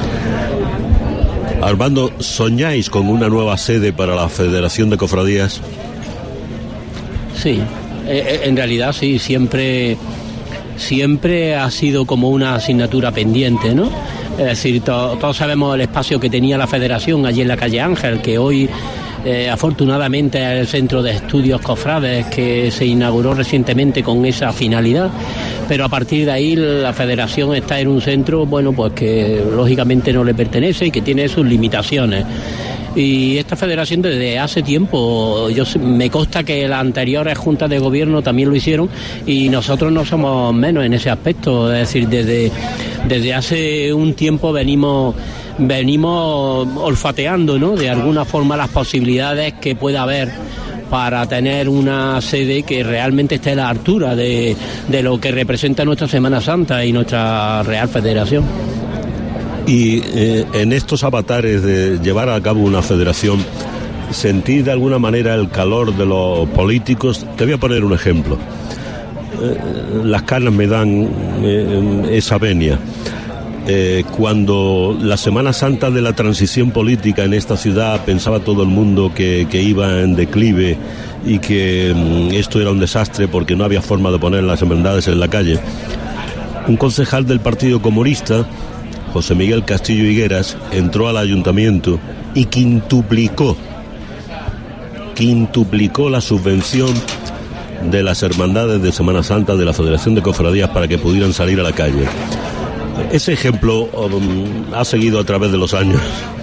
Armando, ¿soñáis con una nueva sede para la Federación de Cofradías? Sí, en realidad sí, siempre siempre ha sido como una asignatura pendiente, ¿no? Es decir, todos sabemos el espacio que tenía la Federación allí en la calle Ángel, que hoy afortunadamente es el Centro de Estudios Cofrades, que se inauguró recientemente con esa finalidad, pero a partir de ahí la Federación está en un centro, bueno, pues que lógicamente no le pertenece y que tiene sus limitaciones. Y esta federación desde hace tiempo, me consta que las anteriores juntas de gobierno también lo hicieron, y nosotros no somos menos en ese aspecto. Es decir, desde hace un tiempo venimos olfateando, ¿no?, de alguna forma las posibilidades que pueda haber para tener una sede que realmente esté a la altura de lo que representa nuestra Semana Santa y nuestra Real Federación. Y en estos avatares de llevar a cabo una federación, ¿sentí de alguna manera el calor de los políticos? Te voy a poner un ejemplo. Las canas me dan esa venia. Cuando la Semana Santa de la transición política en esta ciudad pensaba todo el mundo que iba en declive y que esto era un desastre porque no había forma de poner las hermandades en la calle, un concejal del Partido Comunista, José Miguel Castillo Higueras, entró al ayuntamiento y quintuplicó la subvención de las hermandades de Semana Santa de la Federación de Cofradías para que pudieran salir a la calle. Ese ejemplo ha seguido a través de los años.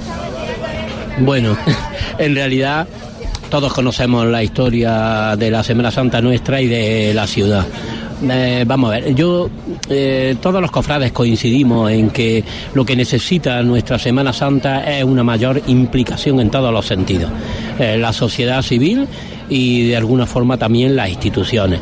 Bueno, en realidad todos conocemos la historia de la Semana Santa nuestra y de la ciudad. Vamos a ver, todos los cofrades coincidimos en que lo que necesita nuestra Semana Santa es una mayor implicación en todos los sentidos. La sociedad civil y de alguna forma también las instituciones.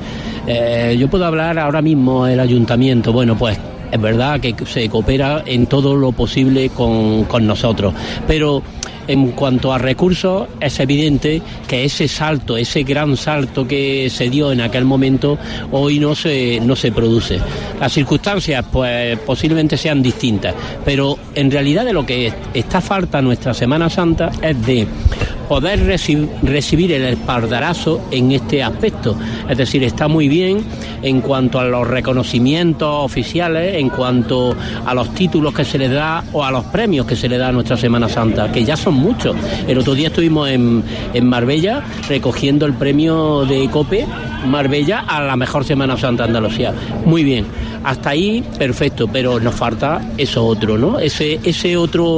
Yo puedo hablar ahora mismo del ayuntamiento, bueno, pues es verdad que se coopera en todo lo posible con nosotros, pero en cuanto a recursos es evidente que ese gran salto que se dio en aquel momento hoy no se produce. Las circunstancias pues posiblemente sean distintas, pero en realidad de lo que está falta nuestra Semana Santa es de poder recibir el espaldarazo en este aspecto. Es decir, está muy bien en cuanto a los reconocimientos oficiales, en cuanto a los títulos que se le da o a los premios que se le da a nuestra Semana Santa, que ya son muchos. El otro día estuvimos en Marbella recogiendo el premio de COPE Marbella a la mejor Semana Santa de Andalucía. Muy bien, hasta ahí perfecto, pero nos falta eso otro, ¿no? Ese otro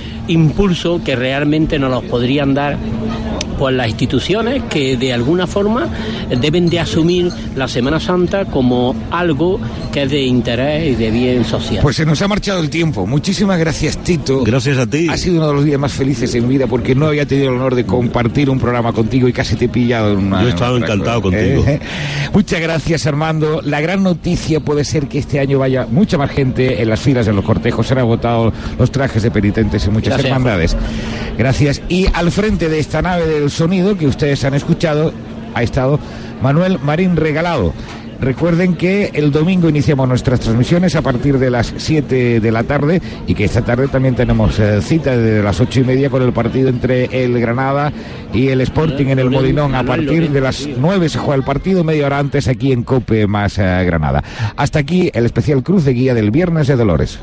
impulso que realmente nos los podrían dar pues las instituciones que de alguna forma deben de asumir la Semana Santa como algo que es de interés y de bien social. Pues se nos ha marchado el tiempo. Muchísimas gracias, Tito. Gracias a ti. Ha sido uno de los días más felices en mi vida porque no había tenido el honor de compartir un programa contigo y casi te he pillado en una... Yo he estado encantado contigo. Muchas gracias, Armando. La gran noticia puede ser que este año vaya mucha más gente en las filas de los cortejos. Se han agotado los trajes de penitentes en muchas hermandades. Gracias. Y al frente de esta nave del sonido que ustedes han escuchado ha estado Manuel Marín Regalado. Recuerden que el domingo iniciamos nuestras transmisiones a partir de las 7 de la tarde y que esta tarde también tenemos cita desde las 8:30 con el partido entre el Granada y el Sporting en el Molinón. A partir de las 9 se juega el partido, media hora antes aquí en COPE más Granada. Hasta aquí el especial Cruz de Guía del Viernes de Dolores.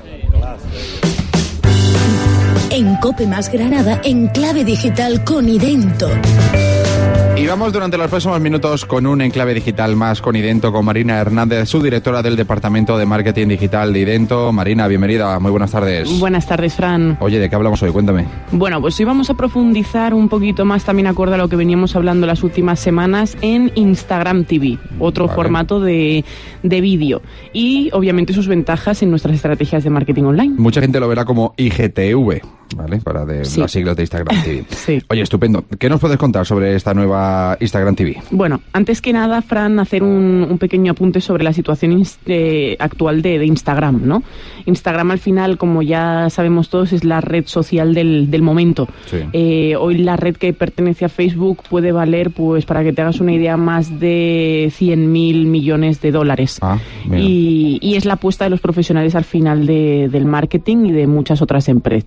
En COPE más Granada, en clave digital con Idento. Y vamos durante los próximos minutos con un enclave digital más con Idento, con Marina Hernández, subdirectora del Departamento de Marketing Digital de Idento. Marina, bienvenida, muy buenas tardes. Buenas tardes, Fran. Oye, ¿de qué hablamos hoy? Cuéntame. Bueno, pues hoy vamos a profundizar un poquito más, también acorde a lo que veníamos hablando las últimas semanas, en Instagram TV, otro formato de vídeo. Y, obviamente, sus ventajas en nuestras estrategias de marketing online. Mucha gente lo verá como IGTV, ¿vale? Para las siglas de Instagram TV. Sí. Oye, estupendo. ¿Qué nos puedes contar sobre esta nueva Instagram TV? Bueno, antes que nada, Fran, hacer un pequeño apunte sobre la situación actual de Instagram, ¿no? Instagram, al final, como ya sabemos todos, es la red social del momento. Sí. Hoy la red que pertenece a Facebook puede valer, pues para que te hagas una idea, más de 100.000 millones de dólares. Y es la apuesta de los profesionales al final del marketing y de muchas otras empresas. Uh-huh.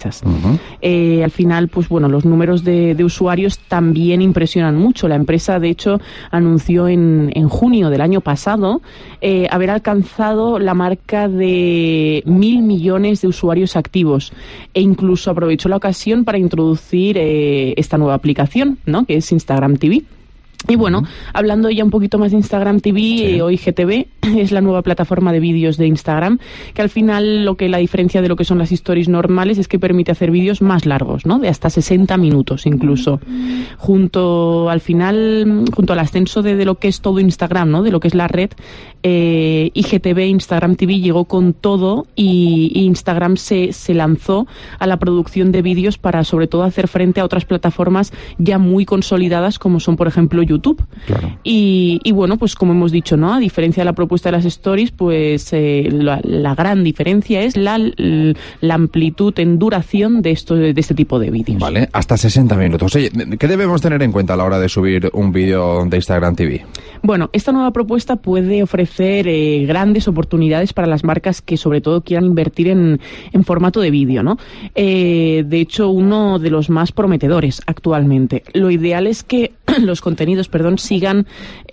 Al final, pues bueno, los números de usuarios también impresionan mucho. La empresa, de hecho, anunció en junio del año pasado haber alcanzado la marca de 1.000 millones de usuarios activos, e incluso aprovechó la ocasión para introducir esta nueva aplicación, ¿no?, que es Instagram TV. Y bueno, hablando ya un poquito más de Instagram TV, hoy IGTV es la nueva plataforma de vídeos de Instagram, que al final la diferencia de lo que son las stories normales es que permite hacer vídeos más largos, ¿no?, de hasta 60 minutos incluso. Junto al ascenso de lo que es todo Instagram, ¿no?, de lo que es la red, IGTV, Instagram TV llegó con todo, y Instagram se lanzó a la producción de vídeos para sobre todo hacer frente a otras plataformas ya muy consolidadas como son, por ejemplo, YouTube. Claro. Y bueno, pues como hemos dicho, ¿no?, a diferencia de la propuesta de las stories, pues la gran diferencia es la amplitud en duración de este tipo de vídeos. Vale, hasta 60 minutos. Oye, ¿qué debemos tener en cuenta a la hora de subir un vídeo de Instagram TV? Bueno, esta nueva propuesta puede ofrecer grandes oportunidades para las marcas que sobre todo quieran invertir en formato de vídeo, ¿no? De hecho, uno de los más prometedores actualmente. Lo ideal es que los contenidos, sigan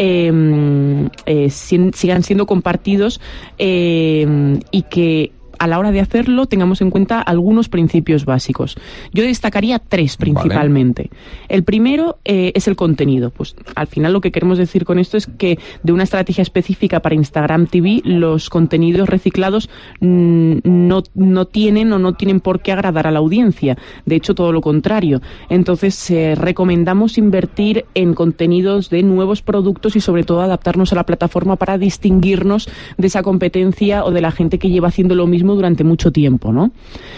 siendo compartidos y que a la hora de hacerlo tengamos en cuenta algunos principios básicos. Yo destacaría 3 principalmente. Vale. El primero es el contenido. Pues al final lo que queremos decir con esto es que de una estrategia específica para Instagram TV, los contenidos reciclados no tienen por qué agradar a la audiencia. De hecho, todo lo contrario. Entonces, recomendamos invertir en contenidos de nuevos productos y sobre todo adaptarnos a la plataforma para distinguirnos de esa competencia o de la gente que lleva haciendo lo mismo durante mucho tiempo, ¿no?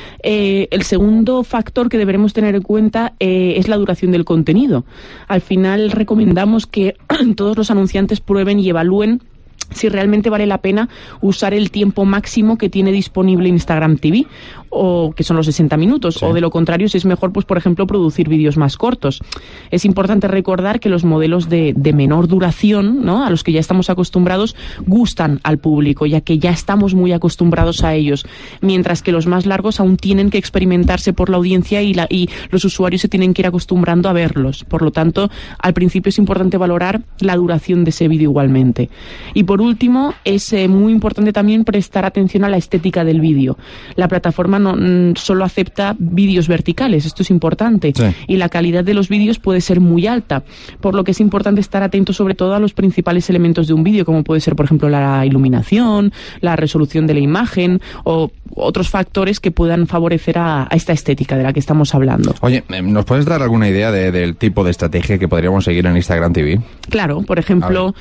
El segundo factor que deberemos tener en cuenta es la duración del contenido. Al final recomendamos que todos los anunciantes prueben y evalúen si realmente vale la pena usar el tiempo máximo que tiene disponible Instagram TV, o que son los 60 minutos, o de lo contrario, si es mejor, pues por ejemplo, producir vídeos más cortos. Es importante recordar que los modelos de menor duración, ¿no?, a los que ya estamos acostumbrados, gustan al público, ya que ya estamos muy acostumbrados a ellos, mientras que los más largos aún tienen que experimentarse por la audiencia y los usuarios se tienen que ir acostumbrando a verlos. Por lo tanto, al principio es importante valorar la duración de ese vídeo igualmente. Y por último, es muy importante también prestar atención a la estética del vídeo. La plataforma no solo acepta vídeos verticales, esto es importante, y la calidad de los vídeos puede ser muy alta, por lo que es importante estar atento sobre todo a los principales elementos de un vídeo, como puede ser, por ejemplo, la iluminación, la resolución de la imagen o otros factores que puedan favorecer a esta estética de la que estamos hablando. Oye, ¿nos puedes dar alguna idea del tipo de estrategia que podríamos seguir en Instagram TV? Claro, por ejemplo,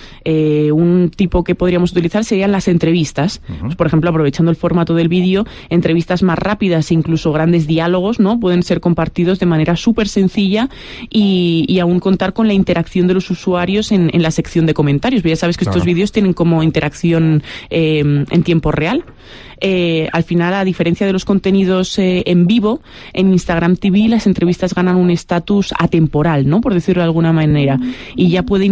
un tipo que podríamos utilizar serían las entrevistas. Pues, por ejemplo, aprovechando el formato del vídeo, entrevistas más rápidas e incluso grandes diálogos, ¿no?, pueden ser compartidos de manera súper sencilla y aún contar con la interacción de los usuarios en la sección de comentarios. Ya sabes que estos vídeos tienen como interacción en tiempo real. Al final, a diferencia de los contenidos en vivo, en Instagram TV las entrevistas ganan un estatus atemporal, ¿no?, por decirlo de alguna manera, y ya puede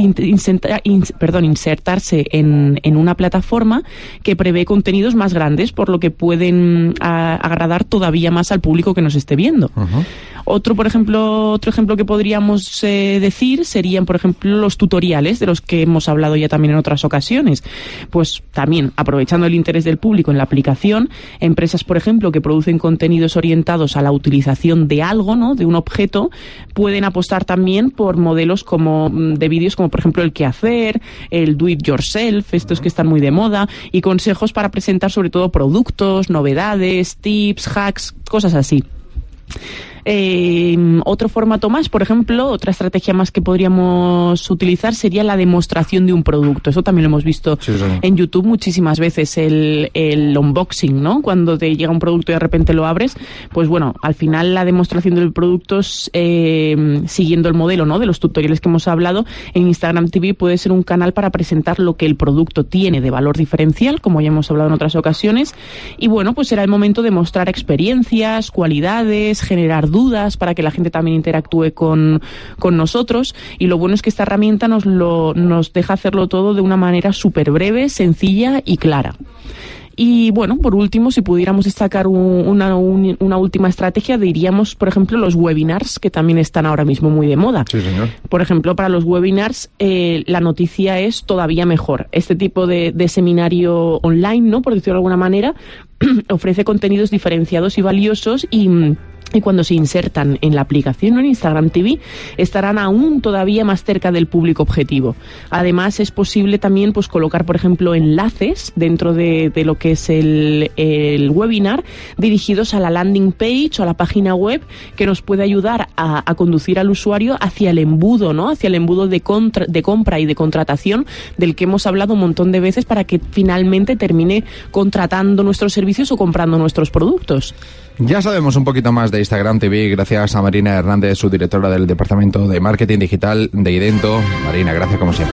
insertarse en una plataforma que prevé contenidos más grandes, por lo que pueden agradar todavía más al público que nos esté viendo. Otro ejemplo que podríamos decir serían, por ejemplo, los tutoriales, de los que hemos hablado ya también en otras ocasiones. Pues también, aprovechando el interés del público en la aplicación, empresas, por ejemplo, que producen contenidos orientados a la utilización de algo, ¿no?, de un objeto, pueden apostar también por modelos de vídeos como, por ejemplo, el quehacer, el do it yourself, estos que están muy de moda, y consejos para presentar sobre todo productos, novedades, tips, hacks, cosas así. Otro formato más, por ejemplo, otra estrategia más que podríamos utilizar sería la demostración de un producto. Eso también lo hemos visto en YouTube muchísimas veces, el unboxing, ¿no? Cuando te llega un producto y de repente lo abres, pues bueno, al final la demostración del producto, siguiendo el modelo, ¿no?, de los tutoriales que hemos hablado, en Instagram TV puede ser un canal para presentar lo que el producto tiene de valor diferencial, como ya hemos hablado en otras ocasiones, y bueno, pues será el momento de mostrar experiencias, cualidades, generar dudas para que la gente también interactúe con nosotros, y lo bueno es que esta herramienta nos deja hacerlo todo de una manera súper breve, sencilla y clara. Y bueno, por último, si pudiéramos destacar una última estrategia, diríamos, por ejemplo, los webinars, que también están ahora mismo muy de moda. Sí, señor. Por ejemplo, para los webinars, la noticia es todavía mejor. Este tipo de seminario online, ¿no?, por decirlo de alguna manera, ofrece contenidos diferenciados y valiosos y cuando se insertan en la aplicación o en Instagram TV estarán aún todavía más cerca del público objetivo. Además, es posible también pues colocar, por ejemplo, enlaces dentro de lo que es el webinar dirigidos a la landing page o a la página web, que nos puede ayudar a conducir al usuario hacia el embudo, ¿no?, hacia el embudo de compra y de contratación del que hemos hablado un montón de veces, para que finalmente termine contratando nuestros servicios o comprando nuestros productos. Ya sabemos un poquito más de Instagram TV gracias a Marina Hernández, su directora del Departamento de Marketing Digital de Idento. Marina, gracias como siempre.